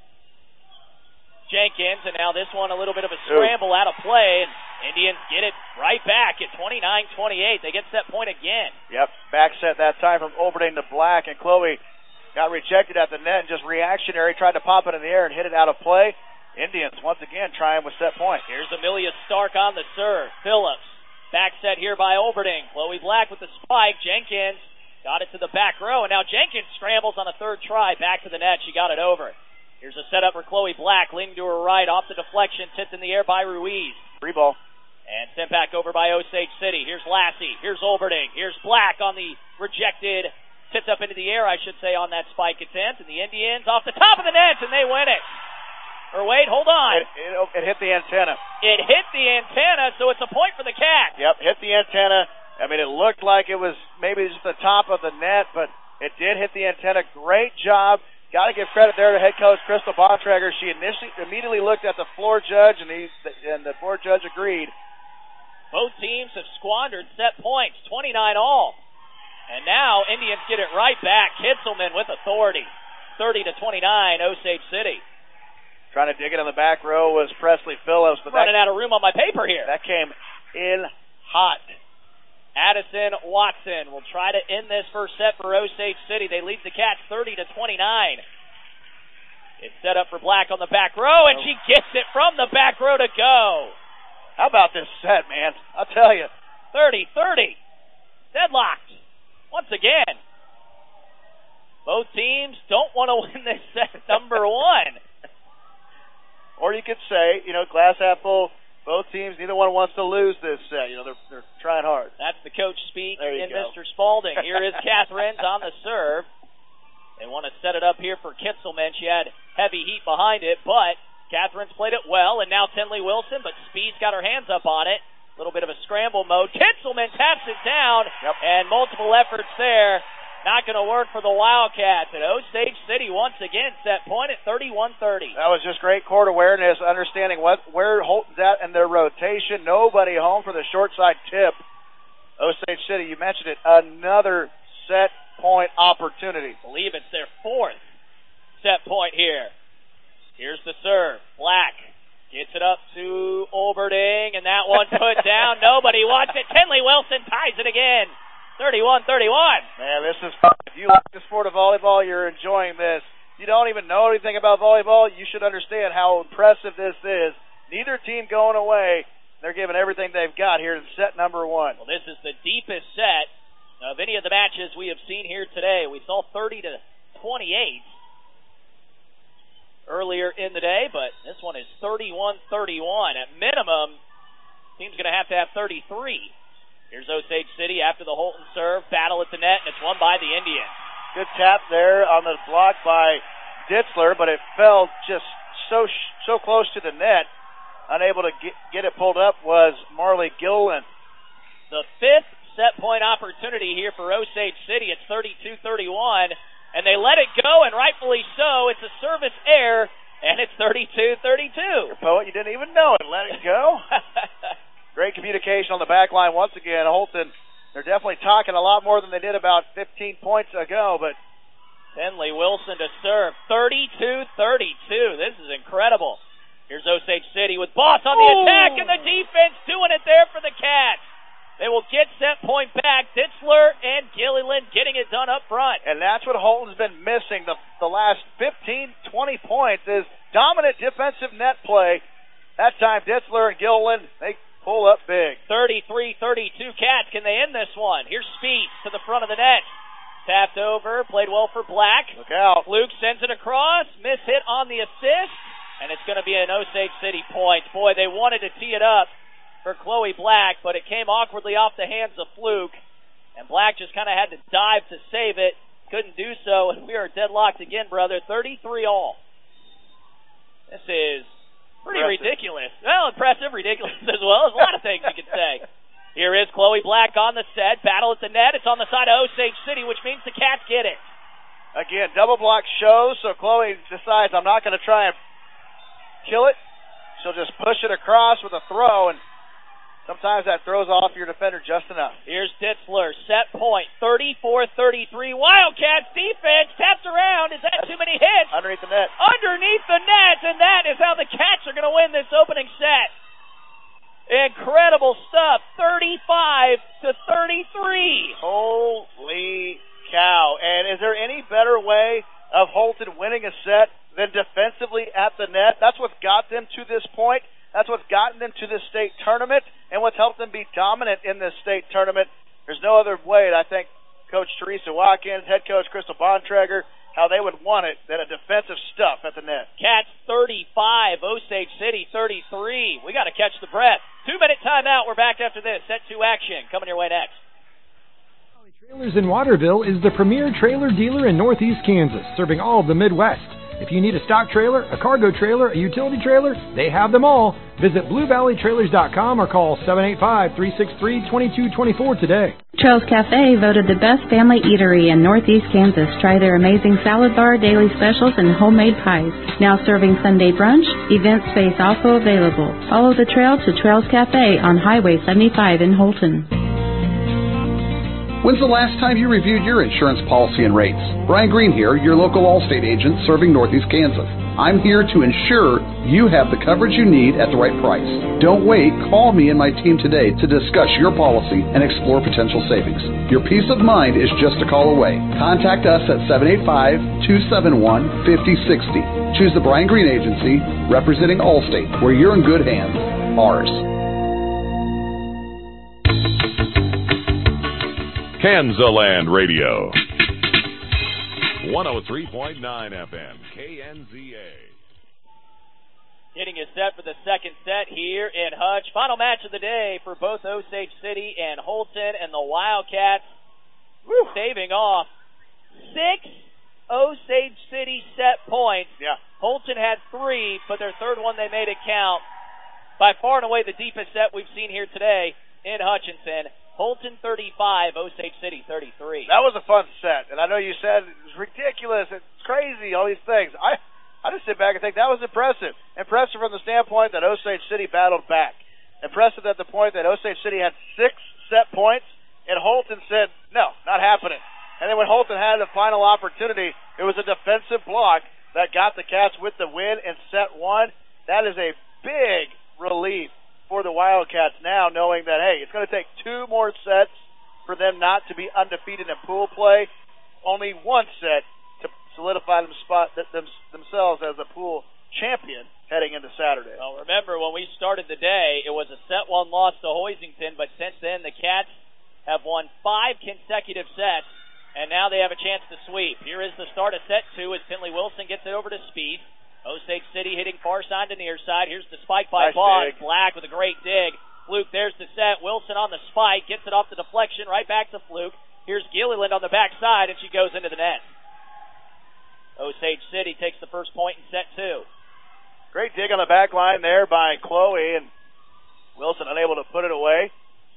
Jenkins, and now this one a little bit of a scramble out of play, and Indians get it right back at 29-28. They get set point again. Yep, back set that time from Olberding to Black, and Chloe got rejected at the net and just reactionary, tried to pop it in the air and hit it out of play. Indians once again trying with set point. Here's Amelia Stark on the serve. Phillips, back set here by Olberding. Chloe Black with the spike. Jenkins got it to the back row, and now Jenkins scrambles on a third try. Back to the net, she got it over. Here's a setup for Chloe Black, leaning to her right, off the deflection, tipped in the air by Ruiz. Free ball. And sent back over by Osage City. Here's Lassie. Here's Olberding. Here's Black on the rejected, tipped up into the air, I should say, on that spike attempt. And the Indians off the top of the net, and they win it. Or wait, hold on. It hit the antenna. It hit the antenna, so it's a point for the Cats. Yep, hit the antenna. I mean, it looked like it was maybe just the top of the net, but it did hit the antenna. Great job. Got to give credit there to head coach Crystal Bontrager. She immediately looked at the floor judge, and the floor judge agreed. Both teams have squandered set points, 29 all. And now Indians get it right back. Kitzelman with authority, 30-29, Osage City. Trying to dig it in the back row was Presley Phillips, but running out of room on my paper here. That came in hot. Addison Watson will try to end this first set for Osage City. They lead the Cats 30-29. It's set up for Black on the back row, and she gets it from the back row to go. How about this set, man? I'll tell you. 30-30. Deadlocked. Once again. Both teams don't want to win this set, number one. Or you could say, glass half full. Both teams, neither one wants to lose this set. They're trying hard. That's the coach speak in go. Mr. Spalding. Here is Catherine's on the serve. They want to set it up here for Kitzelman. She had heavy heat behind it, but Catherine's played it well, and now Tenley Wilson, but Speed's got her hands up on it. A little bit of a scramble mode. Kitzelman taps it down, and multiple efforts there. Not going to work for the Wildcats. And Osage City once again set point at 31-30. That was just great court awareness, understanding where Holton's at in their rotation. Nobody home for the short side tip. Osage City, you mentioned it, another set point opportunity. I believe it's their fourth set point here. Here's the serve. Black gets it up to Olberding, and that one put down. Nobody wants it. Tenley Wilson ties it again. 31-31. Man, this is fun. If you like the sport of volleyball, you're enjoying this. You don't even know anything about volleyball, you should understand how impressive this is. Neither team going away. They're giving everything they've got here in set number one. Well, this is the deepest set of any of the matches we have seen here today. We saw 30-28 earlier in the day, but this one is 31-31. At minimum, team's going to have 33. Here's Osage City after the Holton serve. Battle at the net, and it's won by the Indians. Good tap there on the block by Ditzler, but it fell just so close to the net. Unable to get it pulled up was Marley Gilliland. The fifth set point opportunity here for Osage City. It's 32-31, and they let it go, and rightfully so. It's a service error, and it's 32-32. Poet, you didn't even know it. Let it go. Great communication on the back line once again. Holton, they're definitely talking a lot more than they did about 15 points ago, but Finley Wilson to serve. 32-32. This is incredible. Here's Osage City with Boss on the attack, and the defense doing it there for the Cats. They will get set point back. Ditzler and Gilliland getting it done up front. And that's what Holton's been missing the last 15, 20 points is dominant defensive net play. That time Ditzler and Gilliland, they pull up big. 33-32 Cats. Can they end this one? Here's Speed to the front of the net. Tapped over, played well for Black. Look out. Luke sends it across, miss hit on the assist, and it's going to be an Osage City point. Boy, they wanted to tee it up for Chloe Black, but it came awkwardly off the hands of Fluke, and Black just kind of had to dive to save it. Couldn't do so, and we are deadlocked again, brother. 33-all. This is pretty ridiculous. Well, impressive, ridiculous as well. There's a lot of things you could say. Here is Chloe Black on the set. Battle at the net. It's on the side of Osage City, which means the Cats get it. Again, double block shows, so Chloe decides I'm not going to try and kill it. She'll just push it across with a throw, and sometimes that throws off your defender just enough. Here's Ditzler, set point, 34-33. Wildcats defense taps around. Is that too many hits? Underneath the net. Underneath the net, and that is how the Cats are going to win this opening set. Incredible stuff, 35-33. Holy cow. And is there any better way of Holton winning a set than defensively at the net? That's what's got them to this point. That's what's gotten them to this state tournament and what's helped them be dominant in this state tournament. There's no other way, I think, Coach Teresa Watkins, head coach Crystal Bontrager, how they would want it than a defensive stuff at the net. Cats 35, Osage City 33. We got to catch the breath. 2-minute timeout. We're back after this. Set 2 action coming your way next. Trailers in Waterville is the premier trailer dealer in Northeast Kansas, serving all of the Midwest. If you need a stock trailer, a cargo trailer, a utility trailer, they have them all. Visit BlueValleyTrailers.com or call 785-363-2224 today. Trails Cafe voted the best family eatery in Northeast Kansas. Try their amazing salad bar, daily specials, and homemade pies. Now serving Sunday brunch. Event space also available. Follow the trail to Trails Cafe on Highway 75 in Holton. When's the last time you reviewed your insurance policy and rates? Brian Green here, your local Allstate agent serving Northeast Kansas. I'm here to ensure you have the coverage you need at the right price. Don't wait. Call me and my team today to discuss your policy and explore potential savings. Your peace of mind is just a call away. Contact us at 785-271-5060. Choose the Brian Green Agency, representing Allstate, where you're in good hands. Ours. Kansaland Radio. 103.9 FM, KNZA. Getting us set for the second set here in Hutch. Final match of the day for both Osage City and Holton, and the Wildcats saving off 6 Osage City set points. Yeah. Holton had 3, but their third one they made it count. By far and away the deepest set we've seen here today in Hutchinson. Holton 35, Osage City 33. That was a fun set, and I know you said it was ridiculous, it's crazy, all these things. I just sit back and think that was impressive. Impressive from the standpoint that Osage City battled back. Impressive at the point that Osage City had 6 set points, and Holton said, no, not happening. And then when Holton had the final opportunity, it was a defensive block that got the Cats with the win in set 1. That is a big relief for the Wildcats now, knowing that, hey, it's going to take 2 more sets for them not to be undefeated in pool play. Only 1 set to solidify themselves as a pool champion heading into Saturday. Well, remember, when we started the day, it was a set 1 loss to Hoisington, but since then the Cats have won 5 consecutive sets, and now they have a chance to sweep. Here is the start of set 2 as Finley Wilson gets it over to Speed. Osage City hitting far side to near side. Here's the spike by Boss. Black with a great dig. Fluke, there's the set. Wilson on the spike. Gets it off the deflection. Right back to Fluke. Here's Gilliland on the backside, and she goes into the net. Osage City takes the first point in set 2. Great dig on the back line there by Chloe, and Wilson unable to put it away.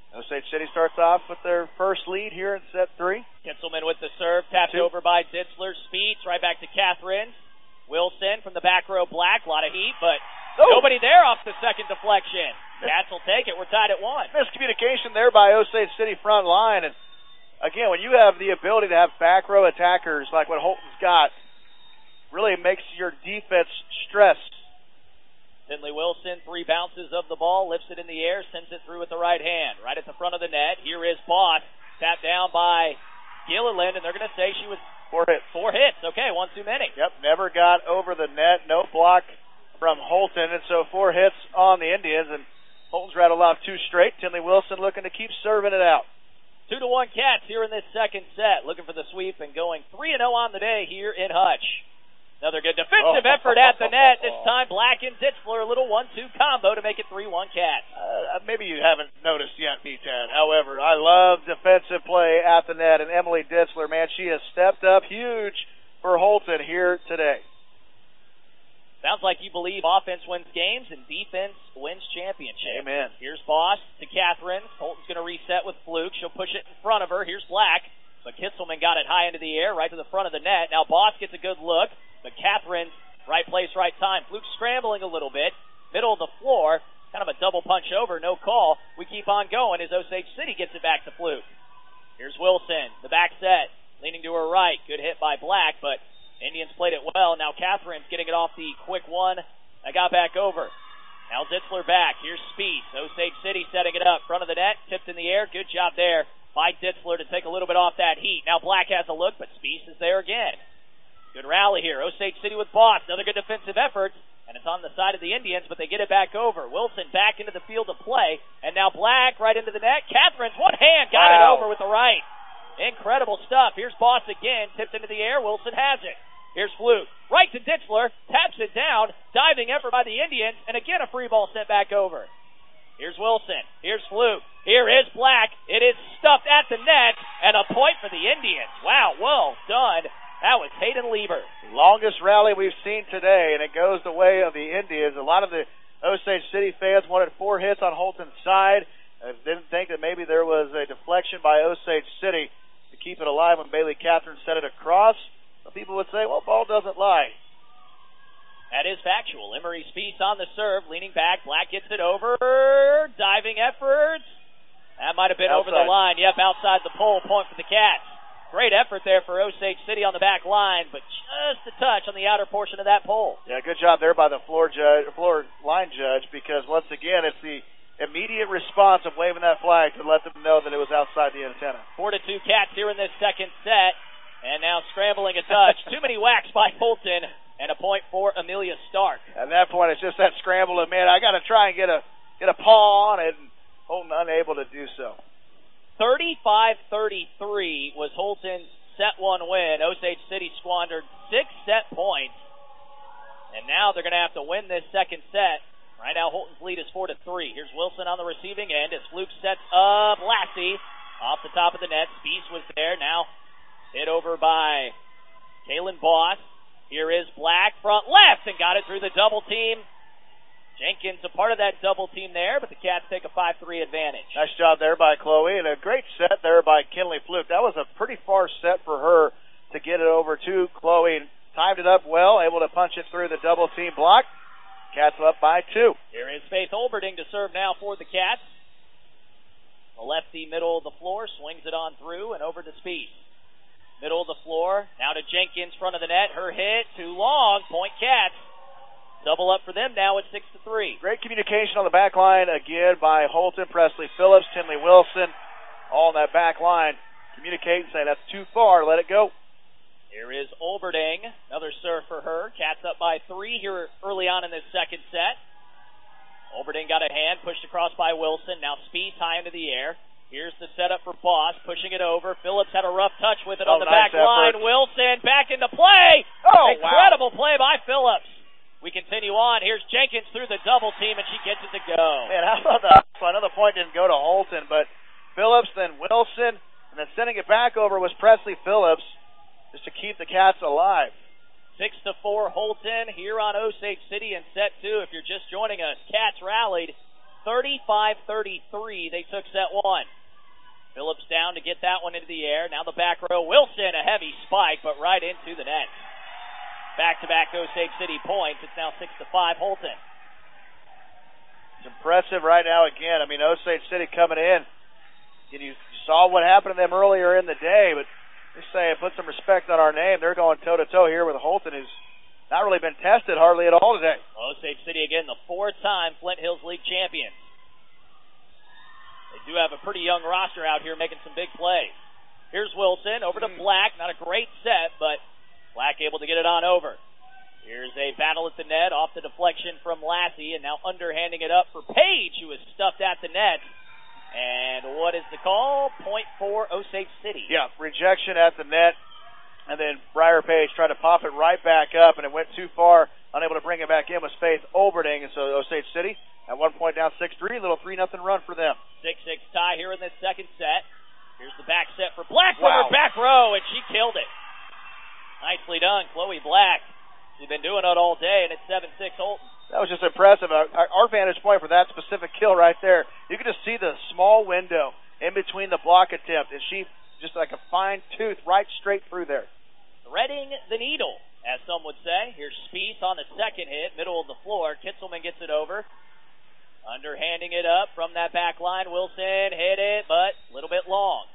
Osage City starts off with their first lead here in set 3. Kinselman with the serve, tapped over by Ditzler. Speeds right back to Catherine. Wilson from the back row, Black. A lot of heat, but nobody there off the second deflection. Cats will take it. We're tied at 1. Miscommunication there by Osage City front line. And again, when you have the ability to have back row attackers like what Holton's got, really makes your defense stressed. Finley Wilson, 3 bounces of the ball, lifts it in the air, sends it through with the right hand. Right at the front of the net, here is Boss, tapped down by Gilliland, and they're going to say she was 4 hits. 4 hits, okay, 1 too many. Yep, never got over the net, no block from Holton, and so 4 hits on the Indians, and Holton's rattled off 2 straight. Finley Wilson looking to keep serving it out. 2-1 Cats here in this second set, looking for the sweep and going 3-0 on the day here in Hutch. Another good defensive effort at the net. This time Black and Ditzler, a little 1-2 combo to make it 3-1 Cats. Maybe you haven't noticed yet, B-Tad. However, I love defensive play at the net, and Emily Ditzler, man, she has stepped up huge for Holton here today. Sounds like you believe offense wins games and defense wins championships. Amen. Here's Boss to Catherine. Holton's going to reset with Fluke. She'll push it in front of her. Here's Black. But Kinselman got it high into the air, right to the front of the net. Now Boss gets a good look, but Catherine, right place, right time. Fluke scrambling a little bit. Middle of the floor, kind of a double punch over, no call. We keep on going as Osage City gets it back to Fluke. Here's Wilson, the back set, leaning to her right. Good hit by Black, but Indians played it well. Now Catherine's getting it off the quick one. I got back over. Now Ditzler back. Here's Spieth. Osage City setting it up. Front of the net, tipped in the air. Good job there by Ditzler to take a little bit off that heat. Now Black has a look, but Spieth is there again. Good rally here. Osage City with Boss. Another good defensive effort, and it's on the side of the Indians, but they get it back over. Wilson back into the field of play, and now Black right into the net. Catherine's one hand got it over with the right. Incredible stuff. Here's Boss again, tipped into the air. Wilson has it. Here's Fluke. Right to Ditzler, taps it down. Diving effort by the Indians, and again a free ball sent back over. Here's Wilson. Here's Fluke. Here is Black. It is stuffed at the net, and a point for the Indians. Wow, well done. That was Hayden Lieber. Longest rally we've seen today, and it goes the way of the Indians. A lot of the Osage City fans wanted 4 hits on Holton's side. Didn't think that maybe there was a deflection by Osage City to keep it alive when Bailey Catherine set it across. Some people would say, well, ball doesn't lie. That is factual. Emery Spieth on the serve, leaning back. Black gets it over. Diving efforts. That might have been outside. Over the line. Yep, outside the pole. Point for the Cats. Great effort there for Osage City on the back line, but just a touch on the outer portion of that pole. Yeah, good job there by the floor line judge, because once again, it's the immediate response of waving that flag to let them know that it was outside the antenna. 4-2 Cats here in this second set, and now scrambling a touch. Too many whacks by Holton, and a point for Amelia Stark. At that point, it's just that scramble, and man, I got to try and get a paw on it, and Holton unable to do so. 35-33 was Holton's set 1 win. Osage City squandered 6 set points, and now they're going to have to win this second set. Right now, Holton's lead is 4-3. Here's Wilson on the receiving end as Fluke sets up Lassie off the top of the net. Spieth was there. Now hit over by Kaylin Boss. Here is Black front left and got it through the double team. Jenkins a part of that double team there, but the Cats take a 5-3 advantage. Nice job there by Chloe, and a great set there by Kinley Fluke. That was a pretty far set for her to get it over to Chloe. Timed it up well, able to punch it through the double team block. Cats up by 2. Here is Faith Olberding to serve now for the Cats. The lefty middle of the floor swings it on through and over to Spieth. Middle of the floor, now to Jenkins, front of the net. Her hit, too long, point Cats. Double up for them now at 6-3. Great communication on the back line again by Holton, Presley Phillips, Tinley Wilson, all on that back line. Communicating, saying that's too far, let it go. Here is Olberding, another serve for her. Cats up by 3 here early on in this second set. Olberding got a hand, pushed across by Wilson. Now Spieth high into the air. Here's the setup for Boss, pushing it over. Phillips had a rough touch with it on the back line. Wilson back into play. Incredible play by Phillips. We continue on. Here's Jenkins through the double team, and she gets it to go. Man, how about that? Another point didn't go to Holton, but Phillips, then Wilson, and then sending it back over was Presley Phillips just to keep the Cats alive. 6-4 Holton here on Osage City in set 2. If you're just joining us, Cats rallied 35-33, they took set one. Phillips down to get that one into the air. Now the back row. Wilson, a heavy spike, but right into the net. Back-to-back Osage City points. It's now 6-5 Holton. It's impressive right now again. I mean, Osage City coming in. And you saw what happened to them earlier in the day, but they say put some respect on our name. They're going toe-to-toe here with Holton, who's not really been tested hardly at all today. Osage City, again, the four-time Flint Hills League champions. They do have a pretty young roster out here making some big plays. Here's Wilson over to Black. Not a great set, but Black able to get it on over. Here's a battle at the net off the deflection from Lassie, and now underhanding it up for Page, who is stuffed at the net. And what is the call? Point for Osage City. Yeah, rejection at the net, and then Briar Page tried to pop it right back up, and it went too far. Unable to bring it back in was Faith Oberding, and so Osage City at one point down 6-3, little 3-0 run for them. 6-6 tie here in this second set. Here's the back set for Black from her back row, and she killed it. Nicely done, Chloe Black. She's been doing it all day, and it's 7-6 Holton. That was just impressive. Our vantage point for that specific kill right there, you can just see the small window in between the block attempt, and she just like a fine tooth right straight through there. Threading the needle, as some would say. Here's Spieth on the second hit, middle of the floor. Kitzelman gets it over. Underhanding it up from that back line. Wilson hit it, but a little bit long.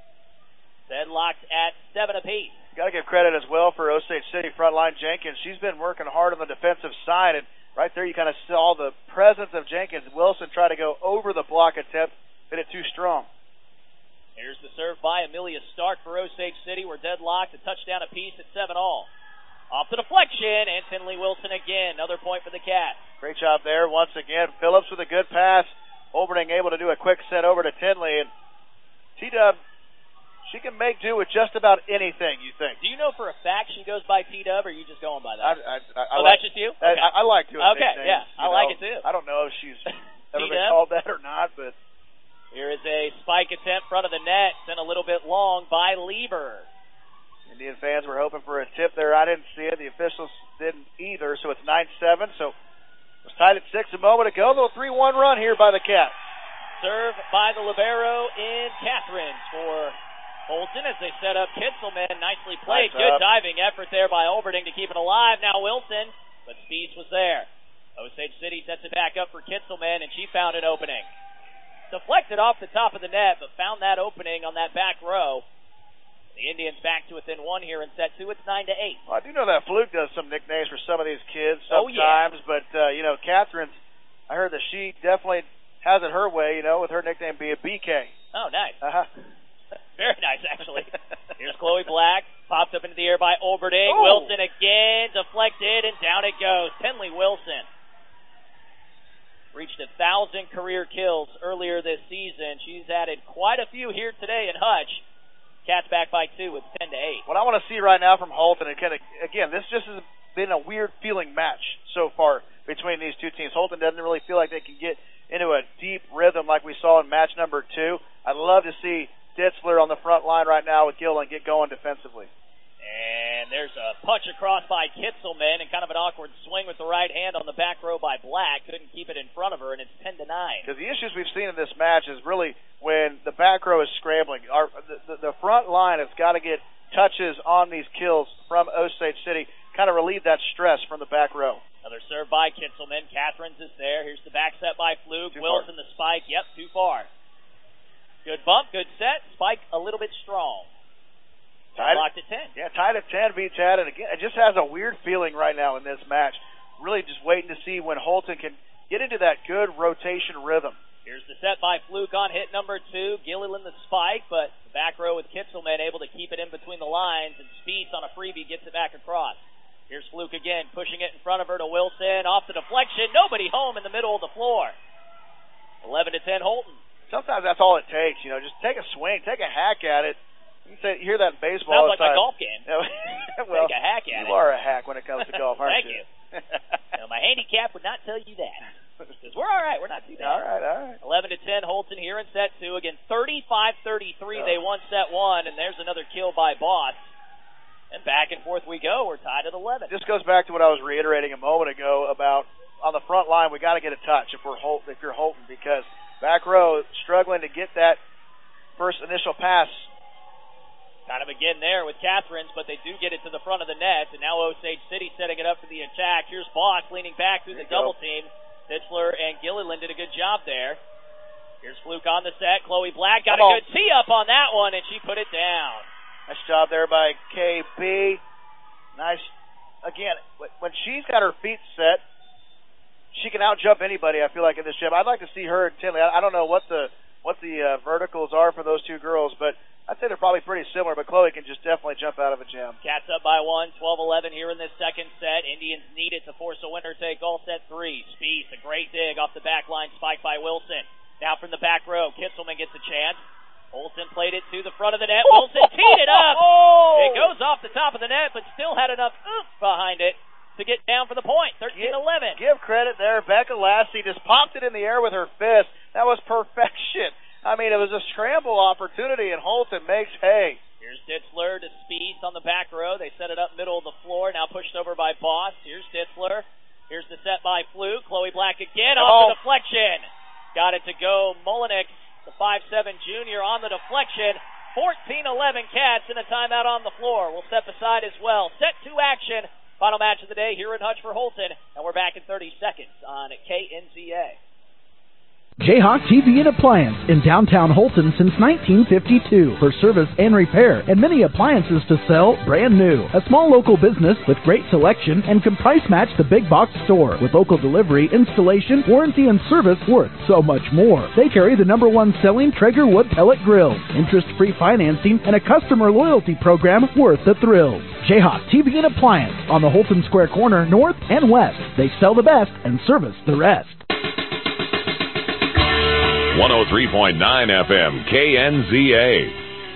Deadlocked at 7 apiece. Got to give credit as well for Osage City frontline Jenkins. She's been working hard on the defensive side, and right there you kind of saw the presence of Jenkins. Wilson tried to go over the block attempt, hit it too strong. Here's the serve by Amelia Stark for Osage City. We're deadlocked, a touchdown apiece at 7-all. Off the deflection, and Tinley Wilson again. Another point for the Cats. Great job there once again. Phillips with a good pass. Oberding able to do a quick set over to Tinley, and T-Dub, she can make do with just about anything, you think. Do you know for a fact she goes by T-Dub, or are you just going by that? That's just you? Okay. I like doing nicknames, yeah, I like it too. I don't know if she's ever been called that or not, but here is a spike attempt front of the net, sent a little bit long by Lieber. Indian fans were hoping for a tip there. I didn't see it. The officials didn't either, so it's 9-7. So it was tied at 6 a moment ago. A little 3-1 run here by the Cats. Serve by the libero in Catherine for Holton as they set up Kitzelman. Nicely played. Good diving effort there by Oberding to keep it alive. Now Wilson, but Spieth was there. Osage City sets it back up for Kitzelman, and she found an opening. Deflected off the top of the net, but found that opening on that back row. The Indians back to within one here in set two. It's 9-8. Well, I do know that Fluke does some nicknames for some of these kids sometimes, but, Catherine's, I heard that she definitely has it her way, with her nickname being BK. Oh, nice. Very nice, actually. Here's Chloe Black. Popped up into the air by Oberding. Oh. Wilson again. Deflected, and down it goes. Tinley Wilson. Reached 1,000 career kills earlier this season. She's added quite a few here today in Hutch. Cats back by 2 with 10-8. What I want to see right now from Holton, and again, this just has been a weird feeling match so far between these two teams. Holton doesn't really feel like they can get into a deep rhythm like we saw in match number 2. I'd love to see Ditzler on the front line right now with Gillen get going defensively. And there's a punch across by Kitzelman and kind of an awkward swing with the right hand on the back row by Black. Couldn't keep it in front of her, and it's 10-9. Because the issues we've seen in this match is really when the back row is scrambling. The front line has got to get touches on these kills from Osage City, kind of relieve that stress from the back row. Another serve by Kitzelman. Catherine's is there. Here's the back set by Fluke. Wilson the spike. Yep, too far. Good bump, good set. Spike a little bit strong. Locked at 10. Yeah, tied at 10 beats Chad, and again, it just has a weird feeling right now in this match. Really just waiting to see when Holton can get into that good rotation rhythm. Here's the set by Fluke on hit number 2. Gilliland the spike, but the back row with Kitzelman able to keep it in between the lines, and Spieth on a freebie gets it back across. Here's Fluke again, pushing it in front of her to Wilson. Off the deflection, nobody home in the middle of the floor. 11-10 Holton. Sometimes that's all it takes, just take a swing, take a hack at it. You hear that in baseball. Sounds like a golf game. Well, take a hack at it. You are a hack when it comes to golf, aren't Thank you. My handicap would not tell you that. Because we're all right. We're not too bad. All right. 11-10 Holton here in set 2. Again, 35-33. They won set 1, and there's another kill by Boss. And back and forth we go. We're tied at 11. This goes back to what I was reiterating a moment ago about on the front line, we got to get a touch if you're Holton, because back row struggling to get that first initial pass. Kind of again there with Catherine's, but they do get it to the front of the net, and now Osage City setting it up for the attack. Here's Boss leaning back through the double team. Titzler and Gilliland did a good job there. Here's Fluke on the set. Chloe Black got a good tee up on that one, and she put it down. Nice job there by KB. Nice. Again, when she's got her feet set, she can out-jump anybody, I feel like, in this gym. I'd like to see her and Tinley. I don't know what the verticals are for those two girls, but I'd say they're probably pretty similar, but Chloe can just definitely jump out of a gym. Cats up by 1, 12-11 here in this second set. Indians need it to force a winner-take-all set 3. Spieth, a great dig off the back line, spiked by Wilson. Now from the back row, Kitzelman gets a chance. Olsen played it to the front of the net. Wilson teed it up. It goes off the top of the net, but still had enough oomph behind it to get down for the point. 13-11. Give credit there. Becca Lassie just popped it in the air with her fist. That was perfection. I mean, it was a scramble opportunity, and Holton makes hay. Here's Ditzler to Spieth on the back row. They set it up middle of the floor, now pushed over by Boss. Here's Ditzler. Here's the set by Fluke. Chloe Black again off the deflection. Got it to go. Mullenix, the 5'7 junior, on the deflection. 14-11 Cats and a timeout on the floor. We'll step aside as well. Set 2 action. Final match of the day here in Hutch for Holton, and we're back in 30 seconds on KNZA. Jayhawk TV and Appliance in downtown Holton since 1952 for service and repair, and many appliances to sell brand new. A small local business with great selection and can price match the big box store with local delivery, installation, warranty, and service worth so much more. They carry the #1 selling Traeger wood pellet grills, interest-free financing, and a customer loyalty program worth the thrills. Jayhawk TV and Appliance on the Holton Square corner, north and west. They sell the best and service the rest. 103.9 FM, KNZA.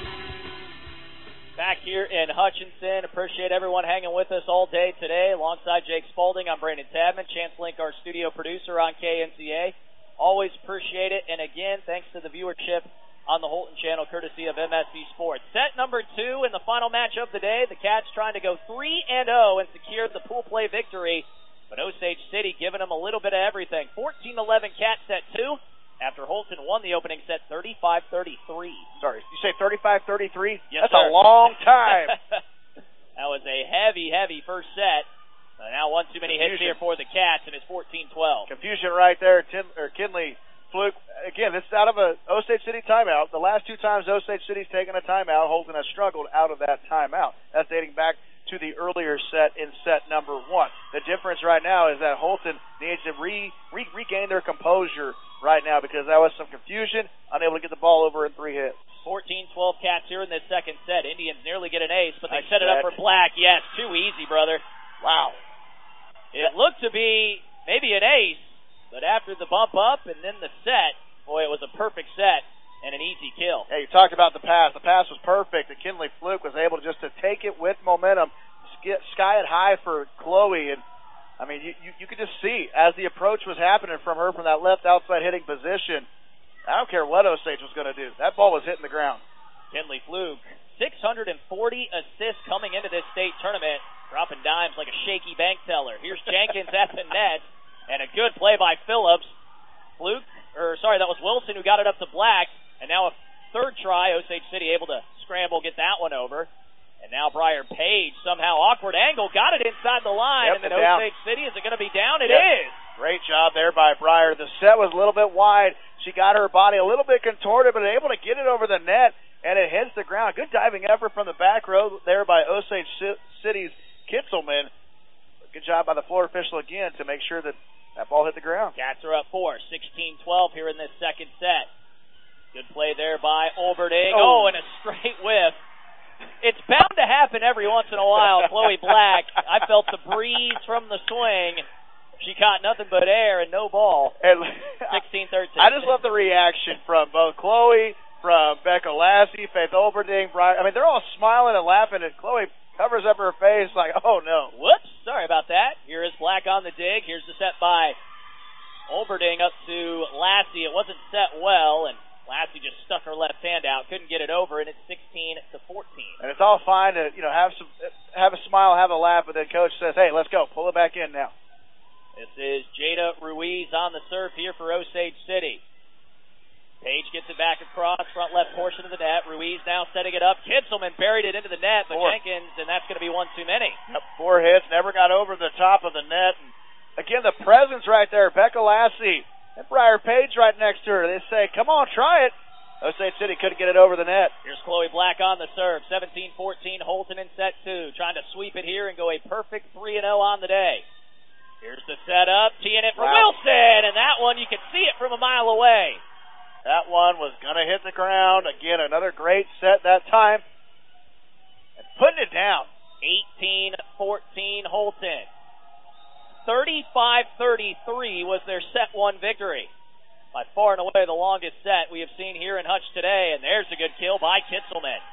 Back here in Hutchinson. Appreciate everyone hanging with us all day today. Alongside Jake Spalding, I'm Brandon Tadman. Chance Link, our studio producer on KNZA. Always appreciate it. And again, thanks to the viewership on the Holton channel, courtesy of MSB Sports. Set number 2 in the final match of the day. The Cats trying to go 3-0 and secure the pool play victory. But Osage City giving them a little bit of everything. 14-11 Cats set 2. After Holton won the opening set 35-33. Sorry, you say 35-33? Yes, That's a long time. That was a heavy first set. Now one too many hits here for the Cats, and it's 14-12. Confusion right there. Kinley, Fluke. Again, this is out of a Osage City timeout. The last 2 times Osage City's taken a timeout, Holton has struggled out of that timeout. That's dating back to the earlier set in set number 1. The difference right now is that Holton needs to regain their composure right now, because that was some confusion, unable to get the ball over in 3 hits. 14-12 Cats here in this second set. Indians nearly get an ace, but they set it up for Black. Yes, too easy, brother. Wow. It looked to be maybe an ace, but after the bump up and then the set, boy, it was a perfect set and an easy kill. Yeah, you talked about the pass. The pass was perfect. And Kinley Fluke was able just to take it with momentum, sky it high for Chloe, and I mean, you could just see as the approach was happening from her from that left outside hitting position. I don't care what Osage was going to do. That ball was hitting the ground. Kinley Fluke, 640 assists coming into this state tournament, dropping dimes like a shaky bank teller. Here's Jenkins at the net, and a good play by Phillips. That was Wilson who got it up to Black, and now a third try, Osage City able to scramble, get that one over. And now Briar Page, somehow awkward angle, got it inside the line, and then Osage City, is it going to be down? It is. Great job there by Briar. The set was a little bit wide. She got her body a little bit contorted, but able to get it over the net, and it hits the ground. Good diving effort from the back row there by Osage City's Kitzelman. Good job by the floor official again to make sure that ball hit the ground. Cats are up 4, 16-12 here in this second set. Good play there by Olberding. And a straight whiff. It's bound to happen every once in a while. Chloe Black, I felt the breeze from the swing. She caught nothing but air and no ball. 16-13. I just love the reaction from both Chloe, from Becca Lassie, Faith Olberding, Brian. I mean, they're all smiling and laughing, and Chloe covers up her face like, oh, no. Whoops, sorry about that. Here is Black on the dig. Here's the set by Olberding up to Lassie. It wasn't set well, and Lassie just stuck her left hand out, couldn't get it over, and it's 16-14. And it's all fine to, have a smile, have a laugh, but then coach says, hey, let's go, pull it back in now. This is Jada Ruiz on the serve here for Osage City. Page gets it back across, front left portion of the net. Ruiz now setting it up. Kitzelman buried it into the net, but Jenkins, and that's going to be one too many. Yep, 4 hits, never got over the top of the net. And again, the presence right there. Becca Lassie and Briar Page right next to her. They say, come on, try it. Osage City couldn't get it over the net. Here's Chloe Black on the serve. 17-14, Holton in set 2. Trying to sweep it here and go a perfect 3-0 on the day. Here's the setup. Teeing it for Wilson, and that one, you can see it from a mile away. That one was going to hit the ground. Again, another great set that time. And putting it down. 18-14 Holton. 35-33 was their set 1 victory. By far and away the longest set we have seen here in Hutch today. And there's a good kill by Kitzelman.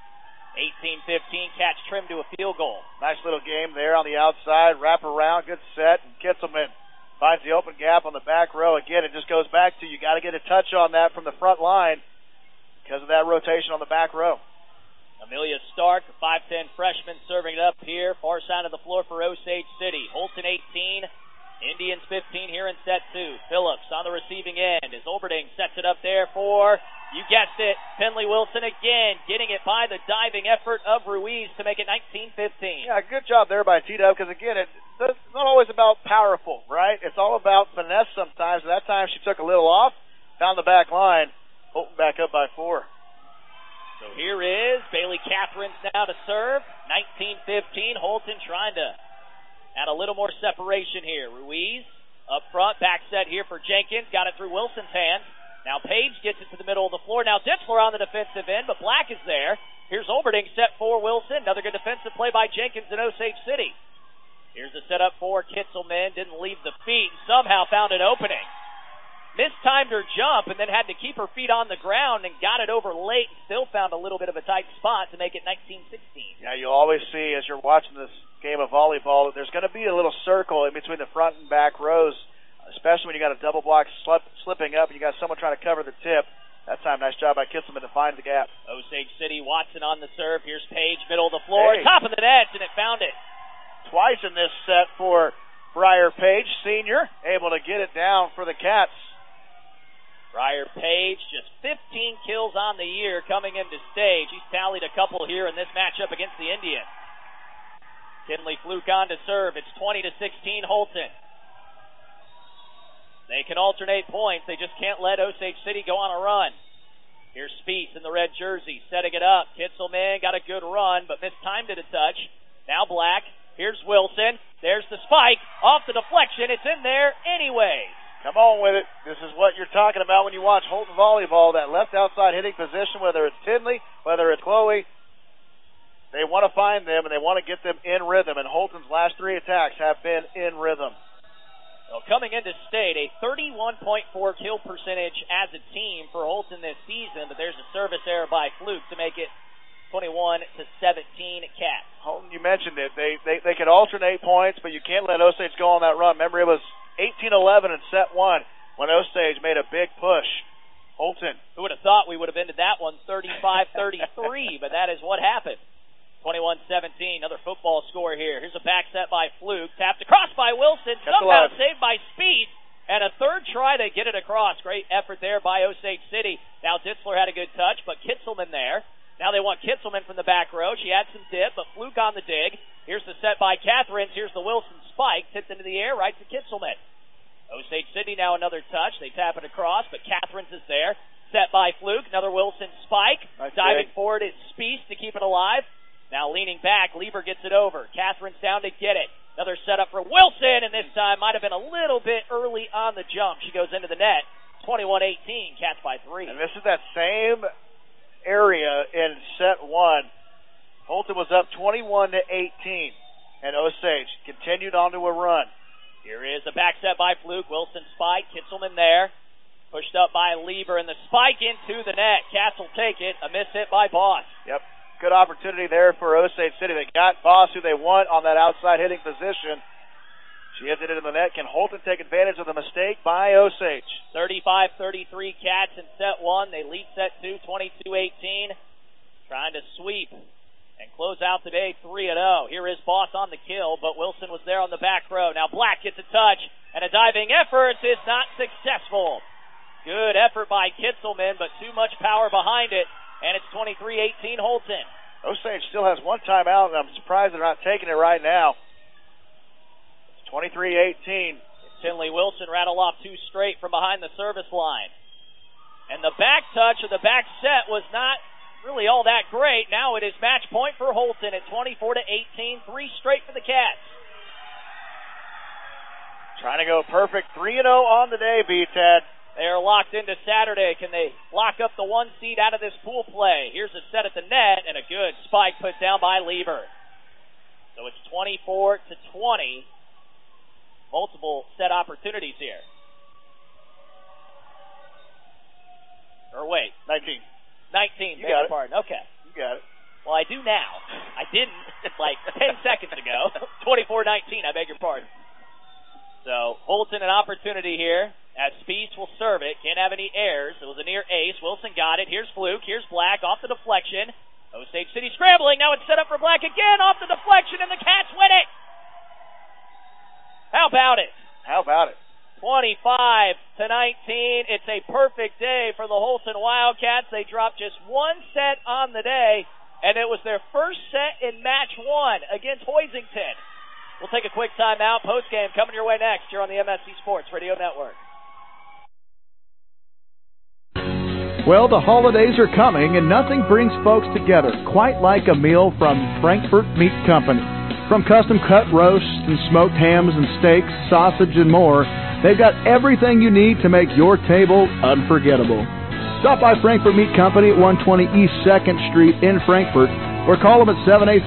18-15, Cats trimmed to a field goal. Nice little game there on the outside. Wrap around, good set. And Kitzelman finds the open gap on the back row. Again, it just goes back to you got to get a touch on that from the front line because of that rotation on the back row. Amelia Stark, 5'10 freshman, serving it up here. Far side of the floor for Osage City. Holton 18, Indians 15 here in set 2. Phillips on the receiving end as Olberding sets it up there for, you guessed it, Finley Wilson again, getting it by the diving effort of Ruiz to make it 19-15. Yeah, good job there by T-Dub because, again, it's not always about powerful, right? It's all about finesse sometimes. That time she took a little off, found the back line, Holton back up by 4. So here is Bailey Catherines now to serve. 19-15, Holton trying to add a little more separation here. Ruiz up front, back set here for Jenkins. Got it through Wilson's hands. Now Page gets it to the middle of the floor. Now Ditzler on the defensive end, but Black is there. Here's Olberding set for Wilson. Another good defensive play by Jenkins in Osage City. Here's the setup for Kitzelman. Didn't leave the feet. Somehow found an opening. Mistimed her jump and then had to keep her feet on the ground and got it over late and still found a little bit of a tight spot to make it 19-16. Yeah, you'll always see as you're watching this game of volleyball, there's going to be a little circle in between the front and back rows, especially when you got a double block slipping up and you got someone trying to cover the tip. That time, nice job by Kitzelman to find the gap. Osage City, Watson on the serve. Here's Page, middle of the floor, top of the net, and it found it. Twice in this set for Briar Page, senior, able to get it down for the Cats. Briar Page, just 15 kills on the year coming into stage. He's tallied a couple here in this matchup against the Indians. Kinley Fluke on to serve. It's 20-16 Holton. They can alternate points. They just can't let Osage City go on a run. Here's Spieth in the red jersey, setting it up. Kitzelman got a good run, but mistimed it a touch. Now Black. Here's Wilson. There's the spike. Off the deflection. It's in there anyway. Come on with it. This is what you're talking about when you watch Holton volleyball, that left outside hitting position, whether it's Tinley, whether it's Chloe. They want to find them, and they want to get them in rhythm, and Holton's last 3 attacks have been in rhythm. Well, coming into state, a 31.4 kill percentage as a team for Holton this season, but there's a service error by Fluke to make it 21-17 Cats. Holton, you mentioned it. They can alternate points, but you can't let Osage go on that run. Remember, it was 18-11 in set 1 when Osage made a big push. Holton. Who would have thought we would have ended that one 35-33, but that is what happened. 21-17, another football score here. Here's a back set by Fluke. Tapped across by Wilson. Somehow saved by Spieth. And a third try to get it across. Great effort there by Osage City. Now Ditzler had a good touch, but Kitzelman there. Now they want Kitzelman from the back row. She had some dip, but Fluke on the dig. Here's the set by Catherines. Here's the Wilson spike. Tipped into the air right to Kitzelman. Osage City now another touch. They tap it across, but Catherines is there. Set by Fluke. Another Wilson spike. Diving forward is Spieth to keep it alive. Now leaning back, Lieber gets it over. Catherines down to get it. Another setup for Wilson, and this time might have been a little bit early on the jump. She goes into the net. 21-18, Cats by 3. And this is that same area in set 1. Holton was up 21-18, and Osage continued onto a run. Here is a back set by Fluke. Wilson spike. Kitzelman there. Pushed up by Lieber, and the spike into the net. Cats will take it. A miss hit by Boss. Yep. Good opportunity there for Osage City. They got Boss, who they want, on that outside hitting position. She hits it into the net. Can Holton take advantage of the mistake by Osage? 35-33 Cats in set 1. They lead set 2, 22-18. Trying to sweep and close out the day 3-0. Here is Boss on the kill, but Wilson was there on the back row. Now Black gets a touch, and a diving effort is not successful. Good effort by Kitzelman, but too much power behind it, and it's 23-18 Holton. Osage still has one timeout, and I'm surprised they're not taking it right now. It's 23-18. Tinley Wilson rattle off two straight from behind the service line. And the back touch or the back set was not really all that great. Now it is match point for Holton at 24-18, three straight for the Cats. Trying to go perfect 3-0 on the day, B-Ted. They are locked into Saturday. Can they lock up the one seed out of this pool play? Here's a set at the net and a good spike put down by Lieber. So it's 24-20. Multiple set opportunities here. Or wait. 19. 19. You got it. Pardon. Okay. You got it. Well, I do now. I didn't like 10 seconds ago. 24-19. I beg your pardon. So Holton an opportunity here as Spieth will serve it. Can't have any errors. It was a near ace. Wilson got it. Here's Fluke. Here's Black off the deflection. Osage City scrambling. Now it's set up for Black again off the deflection, and the Cats win it. How about it? How about it? 25-19. It's a perfect day for the Holton Wildcats. They dropped just one set on the day, and it was their first set in match one against Hoisington. We'll take a quick timeout. Postgame coming your way next here on the MSC Sports Radio Network. Well, the holidays are coming, and nothing brings folks together quite like a meal from Frankfort Meat Company. From custom-cut roasts and smoked hams and steaks, sausage, and more, they've got everything you need to make your table unforgettable. Stop by Frankfort Meat Company at 120 East 2nd Street in Frankfort, or call them at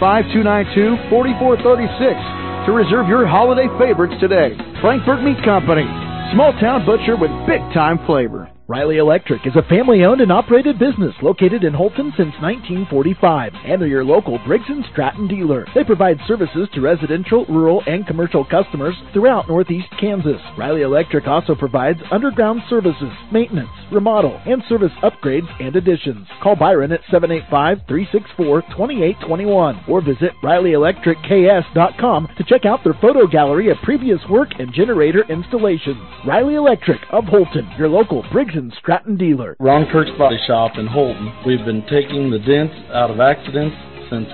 785-292-4436 to reserve your holiday favorites today. Frankfort Meat Company, small-town butcher with big-time flavor. Riley Electric is a family-owned and operated business located in Holton since 1945, and they're your local Briggs & Stratton dealer. They provide services to residential, rural, and commercial customers throughout Northeast Kansas. Riley Electric also provides underground services, maintenance, remodel, and service upgrades and additions. Call Byron at 785-364-2821 or visit RileyElectricKS.com to check out their photo gallery of previous work and generator installations. Riley Electric of Holton, your local Briggs & Stratton dealer. Ron Kirk's Body Shop in Holton. We've been taking the dents out of accidents since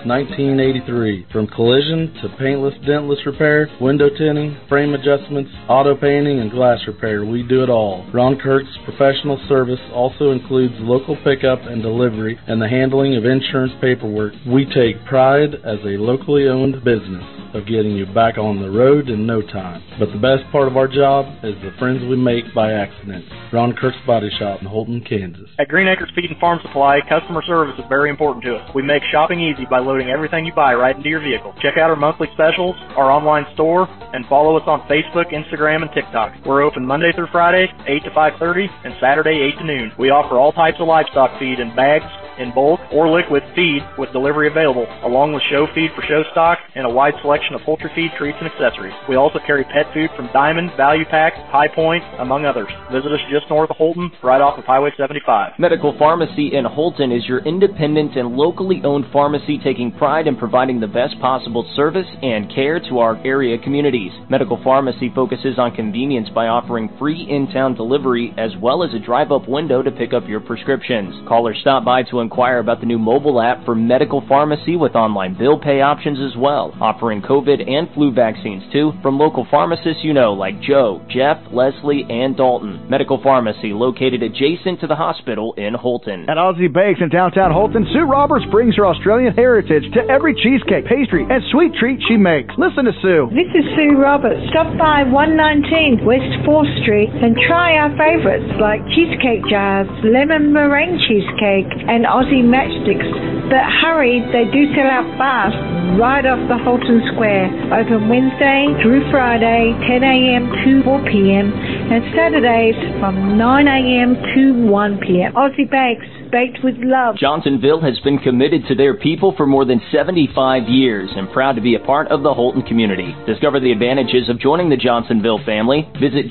1983. From collision to paintless, dentless repair, window tinting, frame adjustments, auto painting, and glass repair, we do it all. Ron Kirk's professional service also includes local pickup and delivery and the handling of insurance paperwork. We take pride as a locally owned business of getting you back on the road in no time. But the best part of our job is the friends we make by accident. Ron Kirk's Body Shop in Holton, Kansas. At Green Acres Feed and Farm Supply, customer service is very important to us. We make shopping easy by loading everything you buy right into your vehicle. Check out our monthly specials, our online store, and follow us on Facebook, Instagram, and TikTok. We're open Monday through Friday, 8 to 5:30, and Saturday, 8 to noon. We offer all types of livestock feed in bags, in bulk, or liquid feed with delivery available, along with show feed for show stock and a wide selection of poultry feed, treats, and accessories. We also carry pet food from Diamond, Value Pack, High Point, among others. Visit us just north of Holton, right off of Highway 75. Medical Pharmacy in Holton is your independent and locally owned pharmacy taking pride in providing the best possible service and care to our area communities. Medical Pharmacy focuses on convenience by offering free in-town delivery as well as a drive-up window to pick up your prescriptions. Call or stop by to inquire about the new mobile app for Medical Pharmacy with online bill pay options as well, offering COVID and flu vaccines too from local pharmacists you know like Joe, Jeff, Leslie, and Dalton. Medical Pharmacy located adjacent to the hospital in Holton. At Aussie Bakes in downtown Holton, Sue Roberts brings her Australian heritage to every cheesecake, pastry, and sweet treat she makes. Listen to Sue. This is Sue Roberts. Stop by 119 West 4th Street and try our favorites like cheesecake jars, lemon meringue cheesecake, and Aussie matchsticks. But hurry, they do sell out fast right off the Holton Square. Open Wednesday through Friday, 10 a.m. to 4 p.m. and Saturdays from 9 a.m. to 1 p.m. Aussie Bakes, baked with love. Johnsonville has been committed to their people for more than 75 years and proud to be a part of the Holton community. Discover the advantages of joining the Johnsonville family. Visit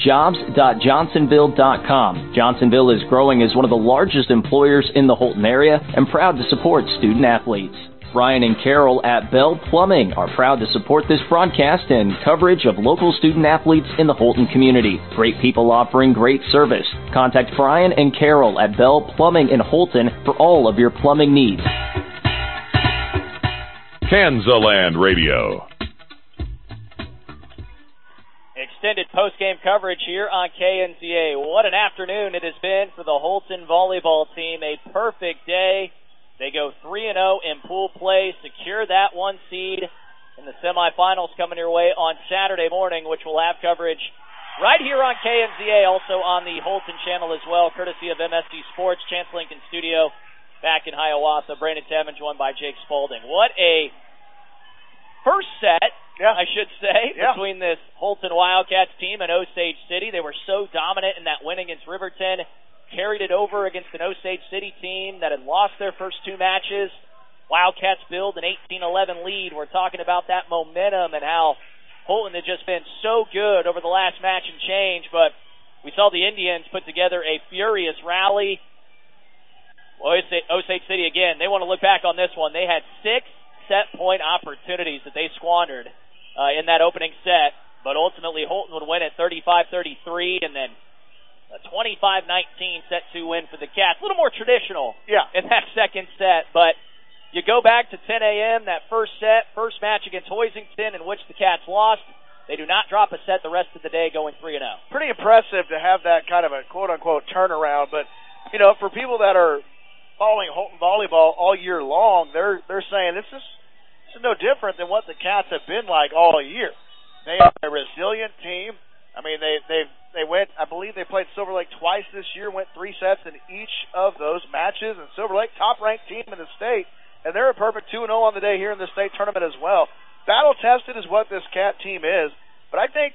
jobs.johnsonville.com. Johnsonville is growing as one of the largest employers in the Holton area and proud to support student athletes. Brian and Carol at Bell Plumbing are proud to support this broadcast and coverage of local student athletes in the Holton community. Great people offering great service. Contact Brian and Carol at Bell Plumbing in Holton for all of your plumbing needs. Kansaland Radio. Extended post-game coverage here on KNZA. What an afternoon it has been for the Holton volleyball team. A perfect day. They go 3-0 in pool play, secure that 1 seed in the semifinals coming your way on Saturday morning, which will have coverage right here on KNZA, also on the Holton channel as well, courtesy of MSD Sports, Chance Lincoln Studio back in Hiawatha. Brandon Tevin joined by Jake Spalding. What a first set, I should say, between this Holton Wildcats team and Osage City. They were so dominant in that win against Riverton, carried it over against an Osage City team that had lost their first 2 matches. Wildcats build an 18-11 lead. We're talking about that momentum and how Holton had just been so good over the last match and change, but we saw the Indians put together a furious rally. Osage City, again, they want to look back on this one. They had 6 set-point opportunities that they squandered in that opening set, but ultimately Holton would win at 35-33, and then a 25-19 set 2 win for the Cats. A little more traditional in that second set, but you go back to 10 a.m., that first set, first match against Hoisington, in which the Cats lost. They do not drop a set the rest of the day, going 3-0. Pretty impressive to have that kind of a quote-unquote turnaround, but, you know, for people that are following Holton volleyball all year long, they're saying this is no different than what the Cats have been like all year. They are a resilient team. I mean, they went, I believe they played Silver Lake twice this year, went 3 sets in each of those matches, and Silver Lake, top-ranked team in the state, and they're a perfect 2-0 on the day here in the state tournament as well. Battle-tested is what this Cat team is, but I think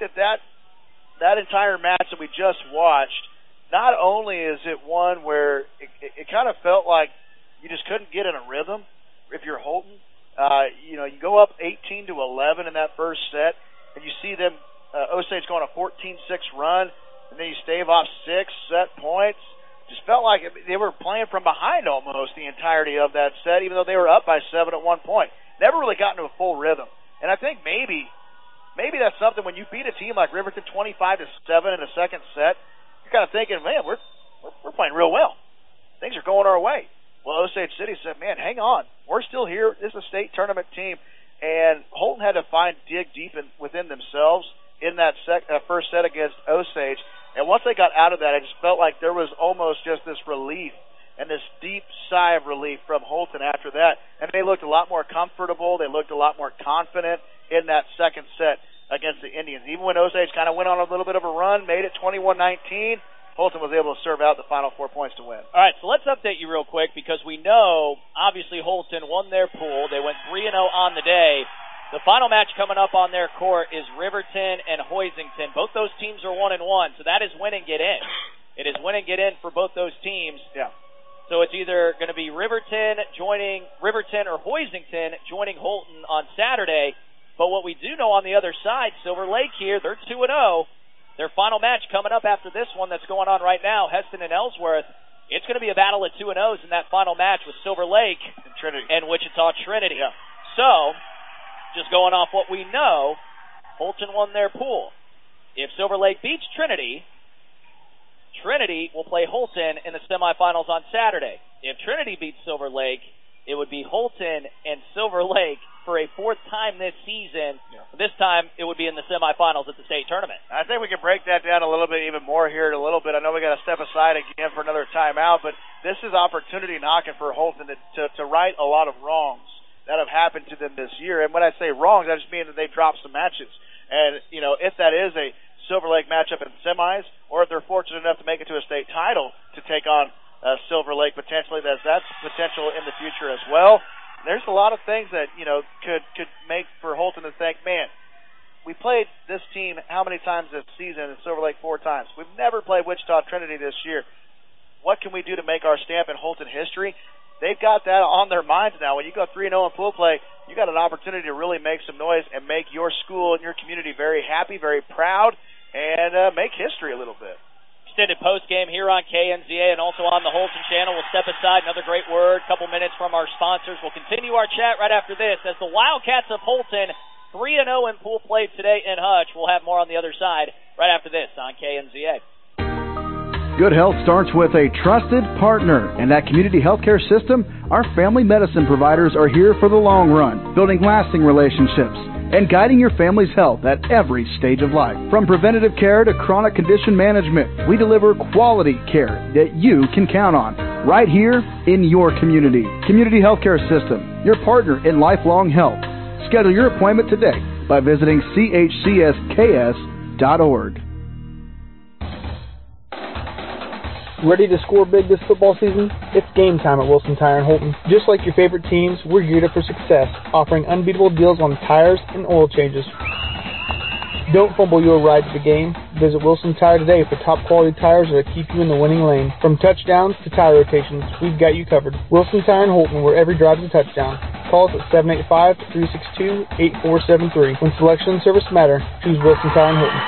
that entire match that we just watched, not only is it one where it kind of felt like you just couldn't get in a rhythm if you're Holton. You know, you go up 18-11 in that first set, and you see them, Osage going a 14-6 run, and then you stave off 6 set points. Just felt like they were playing from behind almost the entirety of that set, even though they were up by 7 at one point. Never really got into a full rhythm. And I think maybe that's something when you beat a team like Riverton 25-7 in the second set, you're kind of thinking, man, we're playing real well. Things are going our way. Well, Osage City said, man, hang on. We're still here. This is a state tournament team. And Holton had to dig deep within themselves in that first set against Osage. And once they got out of that, I just felt like there was almost just this relief and this deep sigh of relief from Holton after that. And they looked a lot more comfortable. They looked a lot more confident in that second set against the Indians. Even when Osage kind of went on a little bit of a run, made it 21-19, Holton was able to serve out the final 4 points to win. All right, so let's update you real quick because we know, obviously, Holton won their pool. They went 3-0 on the day. The final match coming up on their court is Riverton and Hoisington. Both those teams are 1-1, so that is win and get in. It is win and get in for both those teams. Yeah. So it's either going to be Riverton or Hoisington joining Holton on Saturday. But what we do know on the other side, Silver Lake here, they're 2-0. Their final match coming up after this one that's going on right now, Heston and Ellsworth. It's going to be a battle of 2-0s in that final match with Silver Lake and Wichita Trinity. Yeah. So, just going off what we know, Holton won their pool. If Silver Lake beats Trinity, Trinity will play Holton in the semifinals on Saturday. If Trinity beats Silver Lake, it would be Holton and Silver Lake for a 4th time this season. Yeah. This time, it would be in the semifinals at the state tournament. I think we can break that down a little bit even more here in a little bit. I know we got to step aside again for another timeout, but this is opportunity knocking for Holton to right a lot of wrongs that have happened to them this year. And when I say wrongs, I just mean that they've dropped some matches. And, you know, if that is a Silver Lake matchup in semis, or if they're fortunate enough to make it to a state title to take on Silver Lake potentially, that's potential in the future as well. There's a lot of things that, you know, could make for Holton to think, man, we played this team how many times this season in Silver Lake 4 times. We've never played Wichita Trinity this year. What can we do to make our stamp in Holton history? They've got that on their minds now. When you go 3-0 in pool play, you got an opportunity to really make some noise and make your school and your community very happy, very proud, and make history a little bit. extended postgame here on KNZA and also on the Holton channel. We'll step aside, another great word, couple minutes from our sponsors. We'll continue our chat right after this as the Wildcats of Holton 3-0 in pool play today in Hutch. We'll have more on the other side right after this on KNZA. Good health starts with a trusted partner, and at Community Healthcare System, our family medicine providers are here for the long run, building lasting relationships and guiding your family's health at every stage of life. From preventative care to chronic condition management, we deliver quality care that you can count on right here in your community. Community Healthcare System, your partner in lifelong health. Schedule your appointment today by visiting chcsks.org. Ready to score big this football season? It's game time at Wilson Tire and Holton. Just like your favorite teams, we're geared up for success, offering unbeatable deals on tires and oil changes. Don't fumble your ride to the game. Visit Wilson Tire today for top quality tires that keep you in the winning lane. From touchdowns to tire rotations, we've got you covered. Wilson Tire and Holton, where every drive is a touchdown. Call us at 785-362-8473. When selection and service matter, choose Wilson Tire and Holton.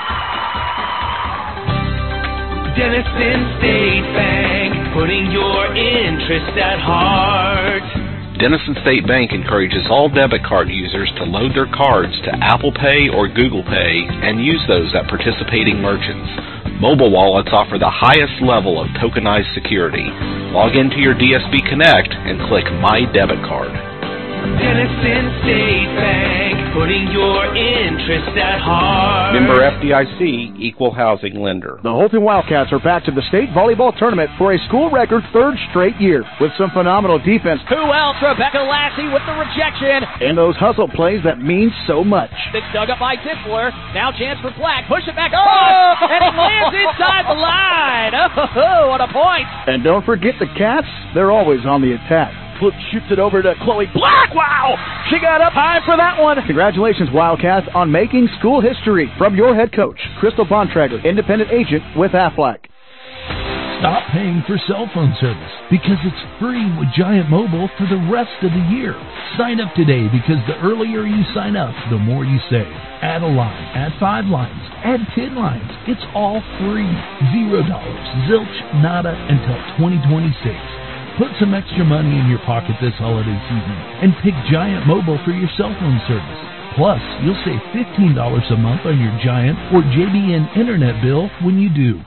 Denison State Bank, putting your interests at heart. Denison State Bank encourages all debit card users to load their cards to Apple Pay or Google Pay and use those at participating merchants. Mobile wallets offer the highest level of tokenized security. Log into your DSB Connect and click My Debit Card. Denison State Bank, putting your interests at heart. Member FDIC, Equal Housing Lender. The Holton Wildcats are back to the state volleyball tournament for a school record third straight year with some phenomenal defense. Who else? Rebecca Lassie with the rejection. And those hustle plays that mean so much. Big dug up by Tippler. Now chance for Black. Push it back across. And it lands inside the line. Oh, what a point. And don't forget the Cats. They're always on the attack. Shoots it over to Chloe Black. Wow! She got up high for that one. Congratulations, Wildcats, on making school history. From your head coach, Crystal Bontrager, independent agent with Aflac. Stop paying for cell phone service because it's free with Giant Mobile for the rest of the year. Sign up today because the earlier you sign up, the more you save. Add a line, add 5 lines, add 10 lines. It's all free. $0, zilch, nada until 2026. Put some extra money in your pocket this holiday season and pick Giant Mobile for your cell phone service. Plus, you'll save $15 a month on your Giant or JBN internet bill when you do.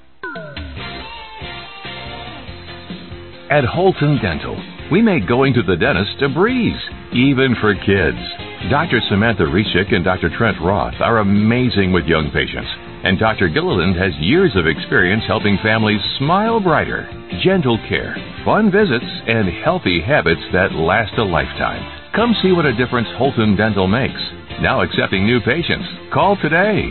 At Holton Dental, we make going to the dentist a breeze, even for kids. Dr. Samantha Reshik and Dr. Trent Roth are amazing with young patients. And Dr. Gilliland has years of experience helping families smile brighter, gentle care, fun visits, and healthy habits that last a lifetime. Come see what a difference Holton Dental makes. Now accepting new patients. Call today.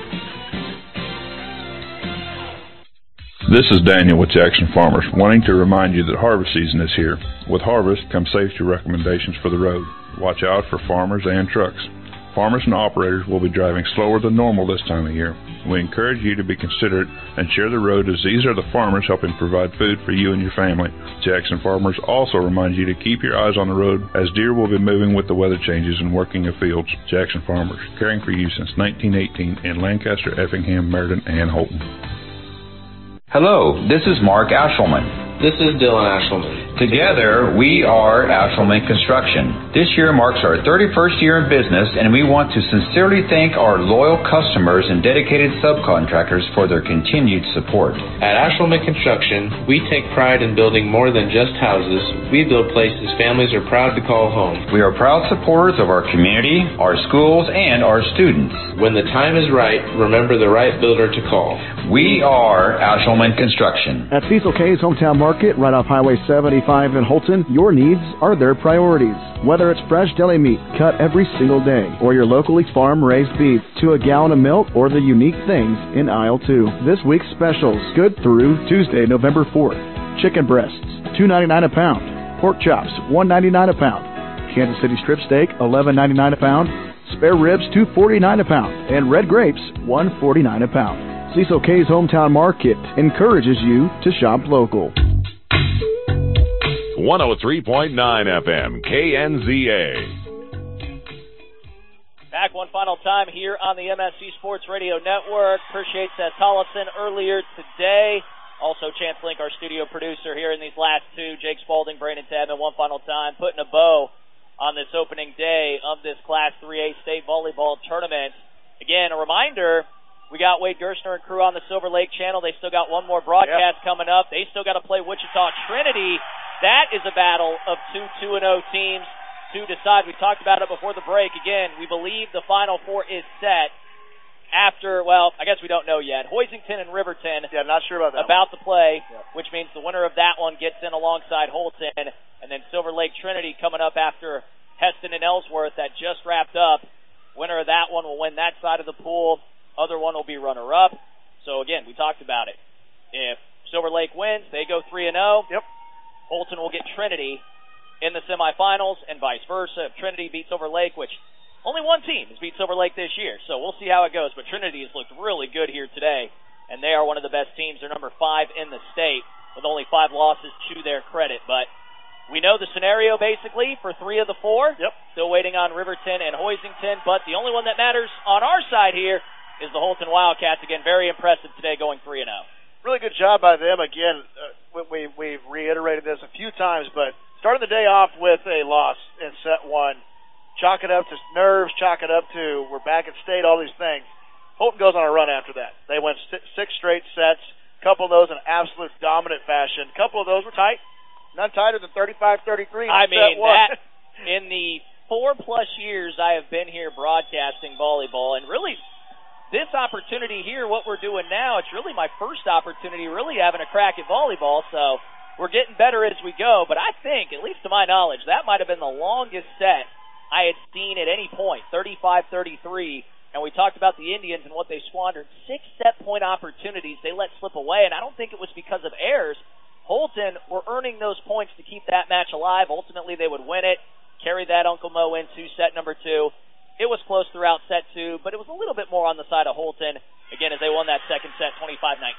This is Daniel with Jackson Farmers, wanting to remind you that harvest season is here. With harvest come safety recommendations for the road. Watch out for farmers and trucks. Farmers and operators will be driving slower than normal this time of year. We encourage you to be considerate and share the road, as these are the farmers helping provide food for you and your family. Jackson Farmers also reminds you to keep your eyes on the road, as deer will be moving with the weather changes and working the fields. Jackson Farmers, caring for you since 1918 in Lancaster, Effingham, Meriden, and Holton. Hello, this is Mark Ashelman. This is Dylan Ashelman. Together, we are Ashelman Construction. This year marks our 31st year in business, and we want to sincerely thank our loyal customers and dedicated subcontractors for their continued support. At Ashelman Construction, we take pride in building more than just houses. We build places families are proud to call home. We are proud supporters of our community, our schools, and our students. When the time is right, remember the right builder to call. We are Ashelman Construction. At Cecil K's Hometown Market, right off Highway 75 in Holton, your needs are their priorities. Whether it's fresh deli meat cut every single day, or your locally farm-raised beef, to a gallon of milk, or the unique things in aisle 2. This week's specials, good through Tuesday, November 4th. Chicken breasts, $2.99 a pound. Pork chops, $1.99 a pound. Kansas City strip steak, $11.99 a pound. Spare ribs, $2.49 a pound. And red grapes, $1.49 a pound. Cecil K's Hometown Market encourages you to shop local. 103.9 FM, KNZA. Back back one final time here on the MSC Sports Radio Network. Appreciate Seth Tollefson earlier today. Also, Chance Link, our studio producer here in these last two. Jake Spalding, Brandon Tabman, one final time, putting a bow on this opening day of this Class 3A state volleyball tournament. Again, a reminder, we got Wade Gerstner and crew on the Silver Lake channel. They still got one more broadcast coming up. They still got to play Wichita Trinity. That is a battle of two 2-0 teams to decide. We talked about it before the break. Again, we believe the Final Four is set after, well, I guess we don't know yet. Hoisington and Riverton. Yeah, not sure about that. About to play, which means the winner of that one gets in alongside Holton. And then Silver Lake Trinity coming up after Heston and Ellsworth that just wrapped up. Winner of that one will win that side of the pool. Other one will be runner-up. So, again, we talked about it. If Silver Lake wins, they go 3-0. Yep. Holton will get Trinity in the semifinals and vice versa. If Trinity beats Silver Lake, which only one team has beat Silver Lake this year, so we'll see how it goes. But Trinity has looked really good here today, and they are one of the best teams. They're number 5 in the state with only 5 losses to their credit. But we know the scenario basically for 3 of the 4. Yep. Still waiting on Riverton and Hoisington, but the only one that matters on our side here is the Holton Wildcats. Again, very impressive today, going 3-0. Really good job by them. Again, we've reiterated this a few times, but starting the day off with a loss in set 1, chalk it up to nerves, chalk it up to we're back at state, all these things. Holton goes on a run after that. They went 6 straight sets, a couple of those in absolute dominant fashion. A couple of those were tight, none tighter than 35-33 I mean, set 1. That, in the 4+ years I have been here broadcasting volleyball, and really this opportunity here, what we're doing now, it's really my first opportunity really having a crack at volleyball, so we're getting better as we go. But I think, at least to my knowledge, that might have been the longest set I had seen at any point, 35-33. And we talked about the Indians and what they squandered. 6 set-point opportunities they let slip away, and I don't think it was because of errors. Holton were earning those points to keep that match alive. Ultimately, they would win it, carry that Uncle Mo into set number 2. It was close throughout set 2, but it was a little bit more on the side of Holton, again, as they won that second set 25-19.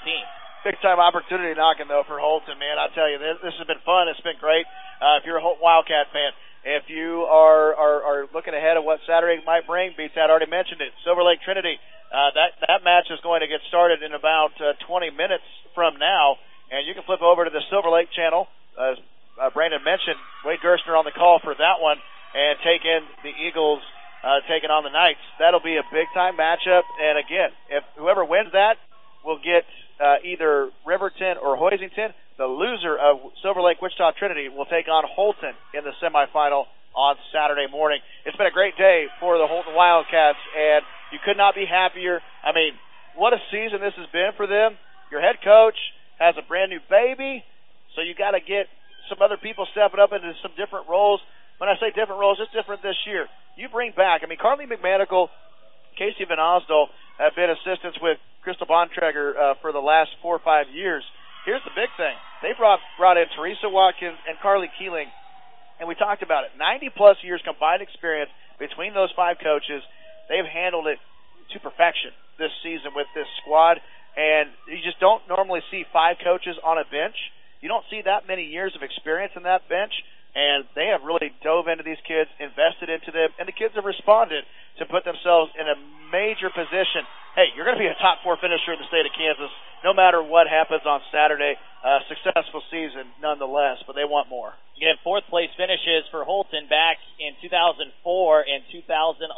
Big-time opportunity knocking, though, for Holton, man. I tell you, this has been fun. It's been great. If you're a Holton Wildcat fan, if you are looking ahead of what Saturday might bring, BTAT already mentioned it, Silver Lake Trinity, that match is going to get started in about 20 minutes from now, and you can flip over to the Silver Lake channel. As Brandon mentioned, Wade Gerstner on the call for that one, and take in the Eagles taking on the Knights. That'll be a big-time matchup. And, again, if whoever wins that will get either Riverton or Hoisington. The loser of Silver Lake Wichita Trinity will take on Holton in the semifinal on Saturday morning. It's been a great day for the Holton Wildcats, and you could not be happier. I mean, what a season this has been for them. Your head coach has a brand-new baby, so you got to get some other people stepping up into some different roles. When I say different roles, it's different this year. You bring back, Carly McManical, Casey Van Osdol have been assistants with Crystal Bontrager for the last 4 or 5 years. Here's the big thing. They brought in Teresa Watkins and Carly Keeling, and we talked about it. 90-plus years combined experience between those 5 coaches. They've handled it to perfection this season with this squad, and you just don't normally see 5 coaches on a bench. You don't see that many years of experience in that bench. And they have really dove into these kids, invested into them, and the kids have responded to put themselves in a major position. Hey, you're going to be a top 4 finisher in the state of Kansas, no matter what happens on Saturday. Successful season, nonetheless, but they want more. Again, 4th place finishes for Holton back in 2004 and 2011.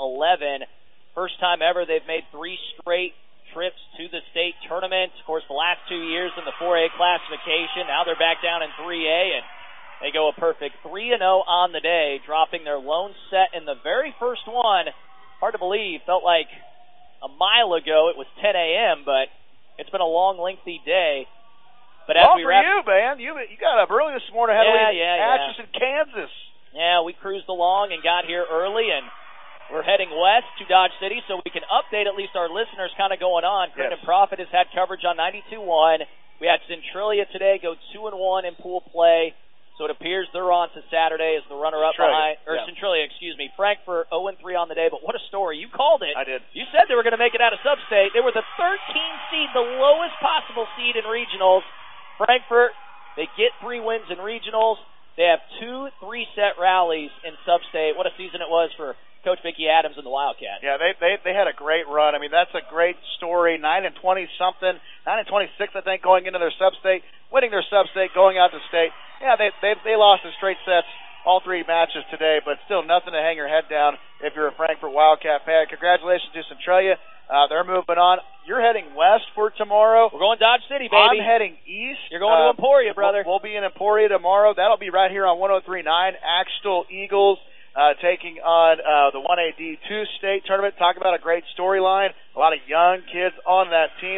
First time ever they've made 3 straight trips to the state tournament. Of course, the last 2 years in the 4A classification. Now they're back down in 3A, and they go a perfect 3-0 on the day, dropping their lone set in the very first one. Hard to believe. Felt like a mile ago it was 10 a.m., but it's been a long, lengthy day. But as we wrap, you, man. You got up early this morning. Had to leave Atchison, Kansas. Yeah, we cruised along and got here early, and we're heading west to Dodge City so we can update at least our listeners kind of going on. Crittenden Prophet has had coverage on 92.1. We had Centralia today go 2-1 in pool play. So it appears they're on to Saturday as the runner-up behind, Centralia, Frankfurt 0-3 on the day, but what a story. You called it. I did. You said they were going to make it out of sub-state. They were the 13th seed, the lowest possible seed in regionals. Frankfurt, they get 3 wins in regionals. They have 2 3-set rallies in sub-state. What a season it was for Coach Mickey Adams and the Wildcats. Yeah, they had a great run. I mean, that's a great story. 9-20-something, 9-26, I think, going into their sub-state, winning their sub-state, going out to state. Yeah, they lost in straight sets all three matches today, but still nothing to hang your head down if you're a Frankfort Wildcat fan. Congratulations to Centralia. They're moving on. You're heading west for tomorrow. We're going Dodge City, baby. I'm heading east. You're going to Emporia, brother. We'll be in Emporia tomorrow. That'll be right here on 103.9. Axtell Eagles taking on the 1A D2 state tournament. Talk about a great storyline. A lot of young kids on that team.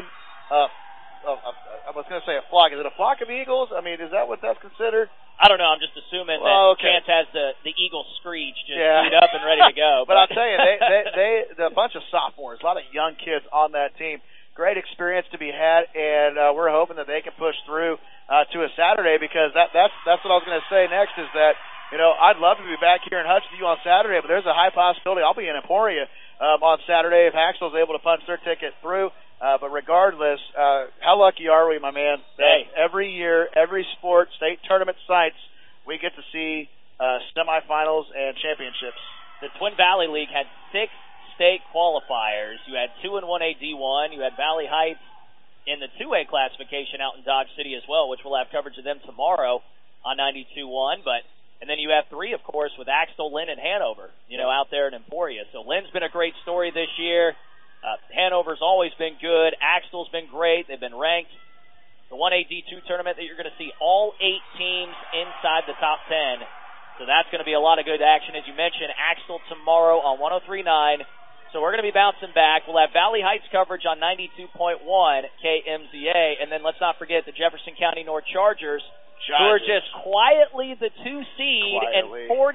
I was going to say a flock. Is it a flock of eagles? I mean, is that what that's considered? I don't know. I'm just assuming that Chance has the eagle screech just queued up and ready to go. But I'll tell you, they're a bunch of sophomores, a lot of young kids on that team. Great experience to be had, and we're hoping that they can push through to a Saturday, because that's what I was going to say next is that, you know, I'd love to be back here in Hutch with you on Saturday, but there's a high possibility I'll be in Emporia on Saturday if Axtell's able to punch their ticket through. But regardless, how lucky are we, my man, that every year, every sport, state tournament sites, we get to see semifinals and championships. The Twin Valley League had 6 state qualifiers. You had 2 in 1A D1. You had Valley Heights in the 2A classification out in Dodge City as well, which we'll have coverage of them tomorrow on 92.1. And then you have 3, of course, with Axtell, Lynn, and Hanover, you know, out there in Emporia. So Lynn's been a great story this year. Hanover's always been good. Axtell's been great. They've been ranked. The 1A D2 tournament that you're going to see all 8 teams inside the top 10. So that's going to be a lot of good action. As you mentioned, Axtell tomorrow on 103.9. So we're going to be bouncing back. We'll have Valley Heights coverage on 92.1 KMZA. And then let's not forget the Jefferson County North Chargers, who are just quietly the 2 seed and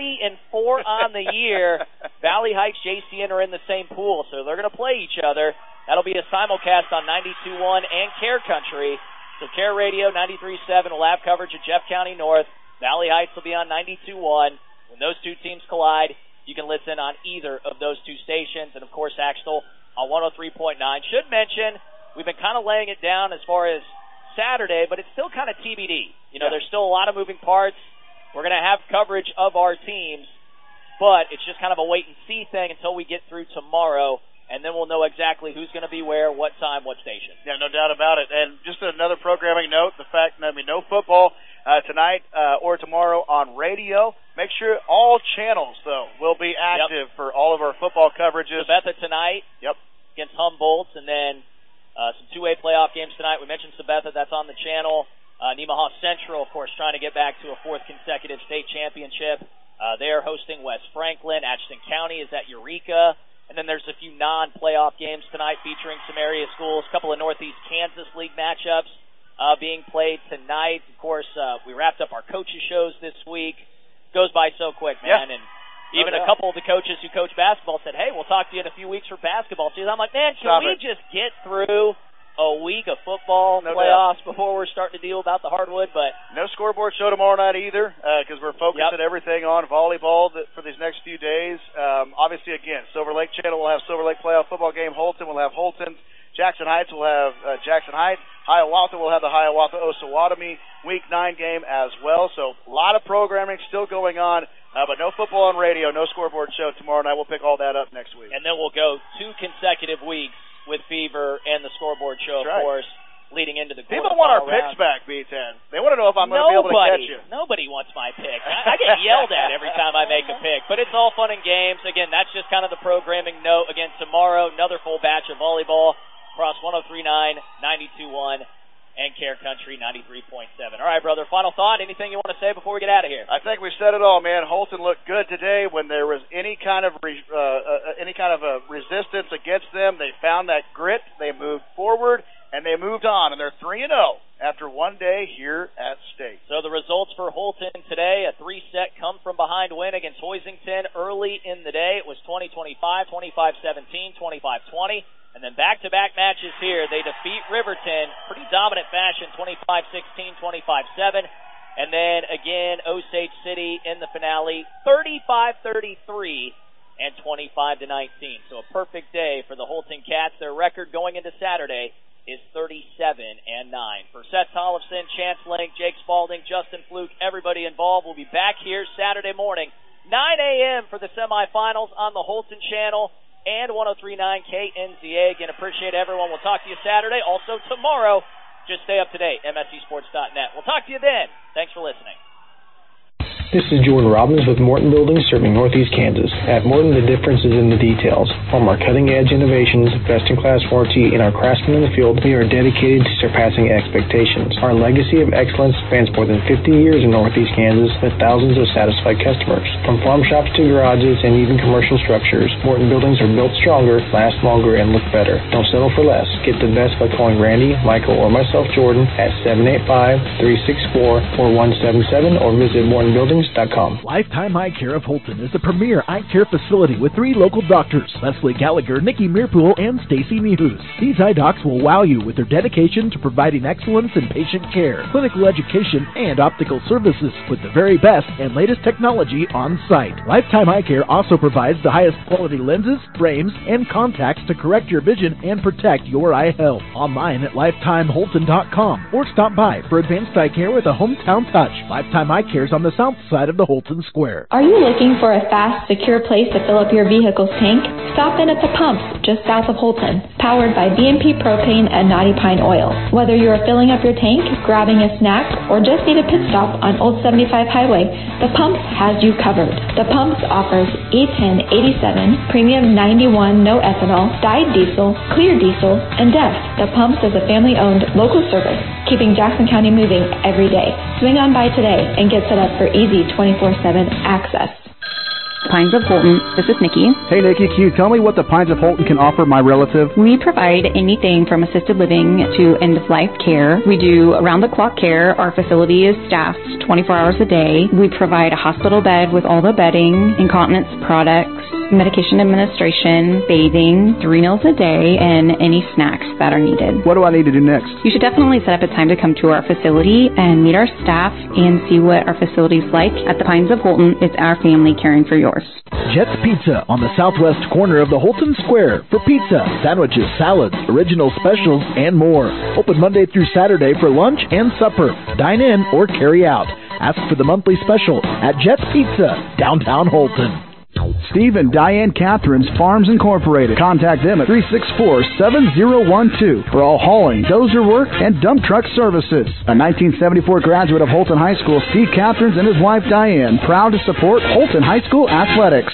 40-4 on the year. Valley Heights, JCN are in the same pool, so they're going to play each other. That'll be a simulcast on 92.1 and Care Country. So Care Radio 93.7 will have coverage of Jeff County North. Valley Heights will be on 92.1. When those 2 teams collide, you can listen on either of those 2 stations. And, of course, Axtell on 103.9. Should mention, we've been kind of laying it down as far as Saturday, but it's still kind of TBD. You know, there's still a lot of moving parts. We're going to have coverage of our teams, but it's just kind of a wait-and-see thing until we get through tomorrow, and then we'll know exactly who's going to be where, what time, what station. Yeah, no doubt about it. And just another programming note, the fact that no football tonight or tomorrow on radio. Make sure all channels, though, will be active for all of our football coverages. Sabetha tonight against Humboldt, and then some 2A playoff games tonight. We mentioned Sabetha, that's on the channel. Nemaha Central, of course, trying to get back to a 4th consecutive state championship. They are hosting West Franklin. Atchison County is at Eureka. And then there's a few non-playoff games tonight featuring some area schools. A couple of Northeast Kansas League matchups being played tonight. Of course, we wrapped up our coaches shows this week. Goes by so quick, man. And even a couple of the coaches who coach basketball said, hey, we'll talk to you in a few weeks for basketball season. I'm like, man, can we just get through a week of football playoffs before we're starting to deal about the hardwood? But no scoreboard show tomorrow night either, because we're focusing everything on volleyball for these next few days. Obviously, again, Silver Lake Channel will have Silver Lake playoff football game. Holton will have Holton. Jackson Heights will have Jackson Heights. Hiawatha will have the Hiawatha-Osawatomie Week 9 game as well. So a lot of programming still going on, but no football on radio, no scoreboard show tomorrow night. We'll pick all that up next week. And then we'll go 2 consecutive weeks with Fever and the scoreboard show, of course, leading into the People want our picks back, B10. They want to know if I'm going to be able to catch you. Nobody wants my pick. I get yelled at every time I make a pick, but it's all fun and games. Again, that's just kind of the programming note. Again, tomorrow, another full batch of volleyball across 103.9, 92.1, and Care Country 93.7. All right, brother, final thought? Anything you want to say before we get out of here? I think we said it all, man. Holton looked good today. When there was any kind of resistance against them, they found that grit, they moved forward, and they moved on, and they're 3-0 after one day here at State. So the results for Holton today, a 3-set come-from-behind win against Hoisington early in the day. It was 20-25, 25-17, 25-20. And then back-to-back matches here. They defeat Riverton, pretty dominant fashion, 25-16, 25-7. And then again, Osage City in the finale, 35-33 and 25-19. So a perfect day for the Holton Cats. Their record going into Saturday is 37-9. For Seth Tollefson, Chance Link, Jake Spalding, Justin Fluke, everybody involved, we'll be back here Saturday morning, 9 a.m. for the semifinals on the Holton Channel and 103.9 KNZA. Again, appreciate everyone. We'll talk to you Saturday. Also tomorrow, just stay up to date, msesports.net. We'll talk to you then. Thanks for listening. This is Jordan Robbins with Morton Buildings serving Northeast Kansas. At Morton, the difference is in the details. From our cutting-edge innovations, best-in-class warranty, and our craftsmen in the field, we are dedicated to surpassing expectations. Our legacy of excellence spans more than 50 years in Northeast Kansas with thousands of satisfied customers. From farm shops to garages and even commercial structures, Morton Buildings are built stronger, last longer, and look better. Don't settle for less. Get the best by calling Randy, Michael, or myself, Jordan, at 785-364-4177 or visit Morton Buildings. Lifetime Eye Care of Holton is the premier eye care facility with 3 local doctors, Leslie Gallagher, Nikki Meerpool, and Stacy Mihus. These eye docs will wow you with their dedication to providing excellence in patient care, clinical education, and optical services with the very best and latest technology on site. Lifetime Eye Care also provides the highest quality lenses, frames, and contacts to correct your vision and protect your eye health. Online at lifetimeholton.com or stop by for advanced eye care with a hometown touch. Lifetime Eye Care is on the south side of the Holton Square. Are you looking for a fast, secure place to fill up your vehicle's tank? Stop in at the pumps just south of Holton, powered by BMP Propane and Knotty Pine Oil. Whether you are filling up your tank, grabbing a snack, or just need a pit stop on Old 75 Highway, the Pumps has you covered. The Pumps offers E10 87, Premium 91 no ethanol, dyed diesel, clear diesel, and DEF. The Pumps is a family-owned local service, keeping Jackson County moving every day. Swing on by today and get set up for easy 24/7 access. Pines of Holton. This is Nikki. Hey, Nikki, can you tell me what the Pines of Holton can offer my relative? We provide anything from assisted living to end-of-life care. We do around-the-clock care. Our facility is staffed 24 hours a day. We provide a hospital bed with all the bedding, incontinence products, medication administration, bathing, 3 meals a day, and any snacks that are needed. What do I need to do next? You should definitely set up a time to come to our facility and meet our staff and see what our facility's like. At the Pines of Holton, it's our family caring for yours. Jet's Pizza on the southwest corner of the Holton Square for pizza, sandwiches, salads, original specials, and more. Open Monday through Saturday for lunch and supper. Dine in or carry out. Ask for the monthly special at Jet's Pizza, downtown Holton. Steve and Diane Catherine's Farms Incorporated. Contact them at 364-7012 for all hauling, dozer work, and dump truck services. A 1974 graduate of Holton High School, Steve Catherines and his wife Diane, proud to support Holton High School athletics.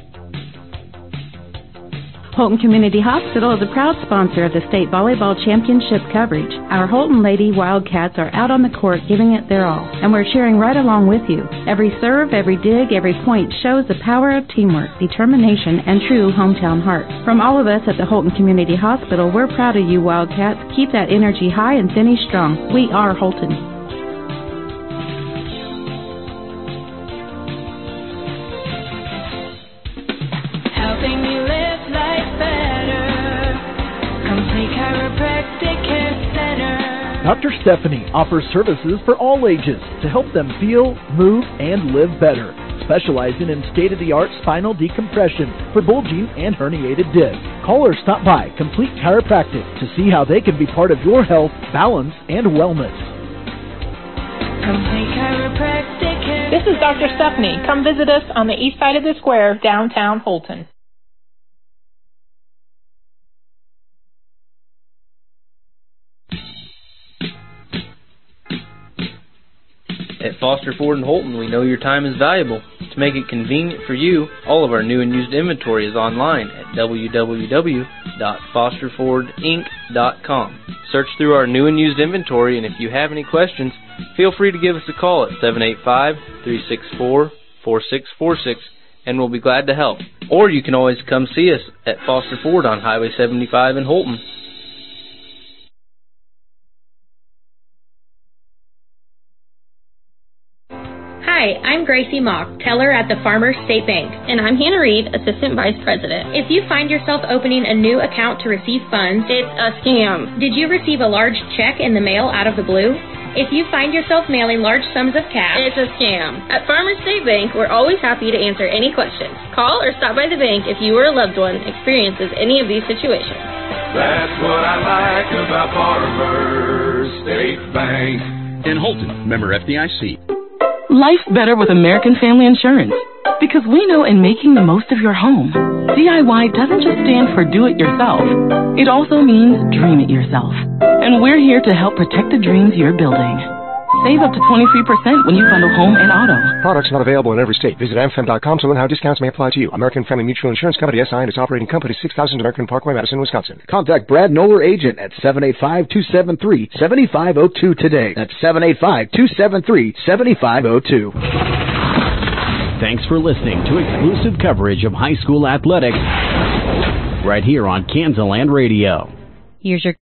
Holton Community Hospital is a proud sponsor of the state volleyball championship coverage. Our Holton Lady Wildcats are out on the court giving it their all, and we're cheering right along with you. Every serve, every dig, every point shows the power of teamwork, determination, and true hometown heart. From all of us at the Holton Community Hospital, we're proud of you Wildcats. Keep that energy high and finish strong. We are Holton. Dr. Stephanie offers services for all ages to help them feel, move, and live better, specializing in state-of-the-art spinal decompression for bulging and herniated discs. Call or stop by Complete Chiropractic to see how they can be part of your health, balance, and wellness. This is Dr. Stephanie. Come visit us on the east side of the square, downtown Holton. At Foster Ford in Holton, we know your time is valuable. To make it convenient for you, all of our new and used inventory is online at www.fosterfordinc.com. Search through our new and used inventory, and if you have any questions, feel free to give us a call at 785-364-4646, and we'll be glad to help. Or you can always come see us at Foster Ford on Highway 75 in Holton. Hi, I'm Gracie Mock, teller at the Farmers State Bank. And I'm Hannah Reed, Assistant Vice President. If you find yourself opening a new account to receive funds, it's a scam. Did you receive a large check in the mail out of the blue? If you find yourself mailing large sums of cash, it's a scam. At Farmers State Bank, we're always happy to answer any questions. Call or stop by the bank if you or a loved one experiences any of these situations. That's what I like about Farmers State Bank. In Holton, member FDIC. Life's better with American Family Insurance. Because we know in making the most of your home, DIY doesn't just stand for do it yourself. It also means dream it yourself. And we're here to help protect the dreams you're building. Save up to 23% when you bundle home and auto. Products not available in every state. Visit amfam.com to learn how discounts may apply to you. American Family Mutual Insurance Company, SI, and its operating company, 6000 American Parkway, Madison, Wisconsin. Contact Brad Noller, agent at 785-273-7502 today. That's 785-273-7502. Thanks for listening to exclusive coverage of high school athletics right here on Kansas Land Radio. Here's your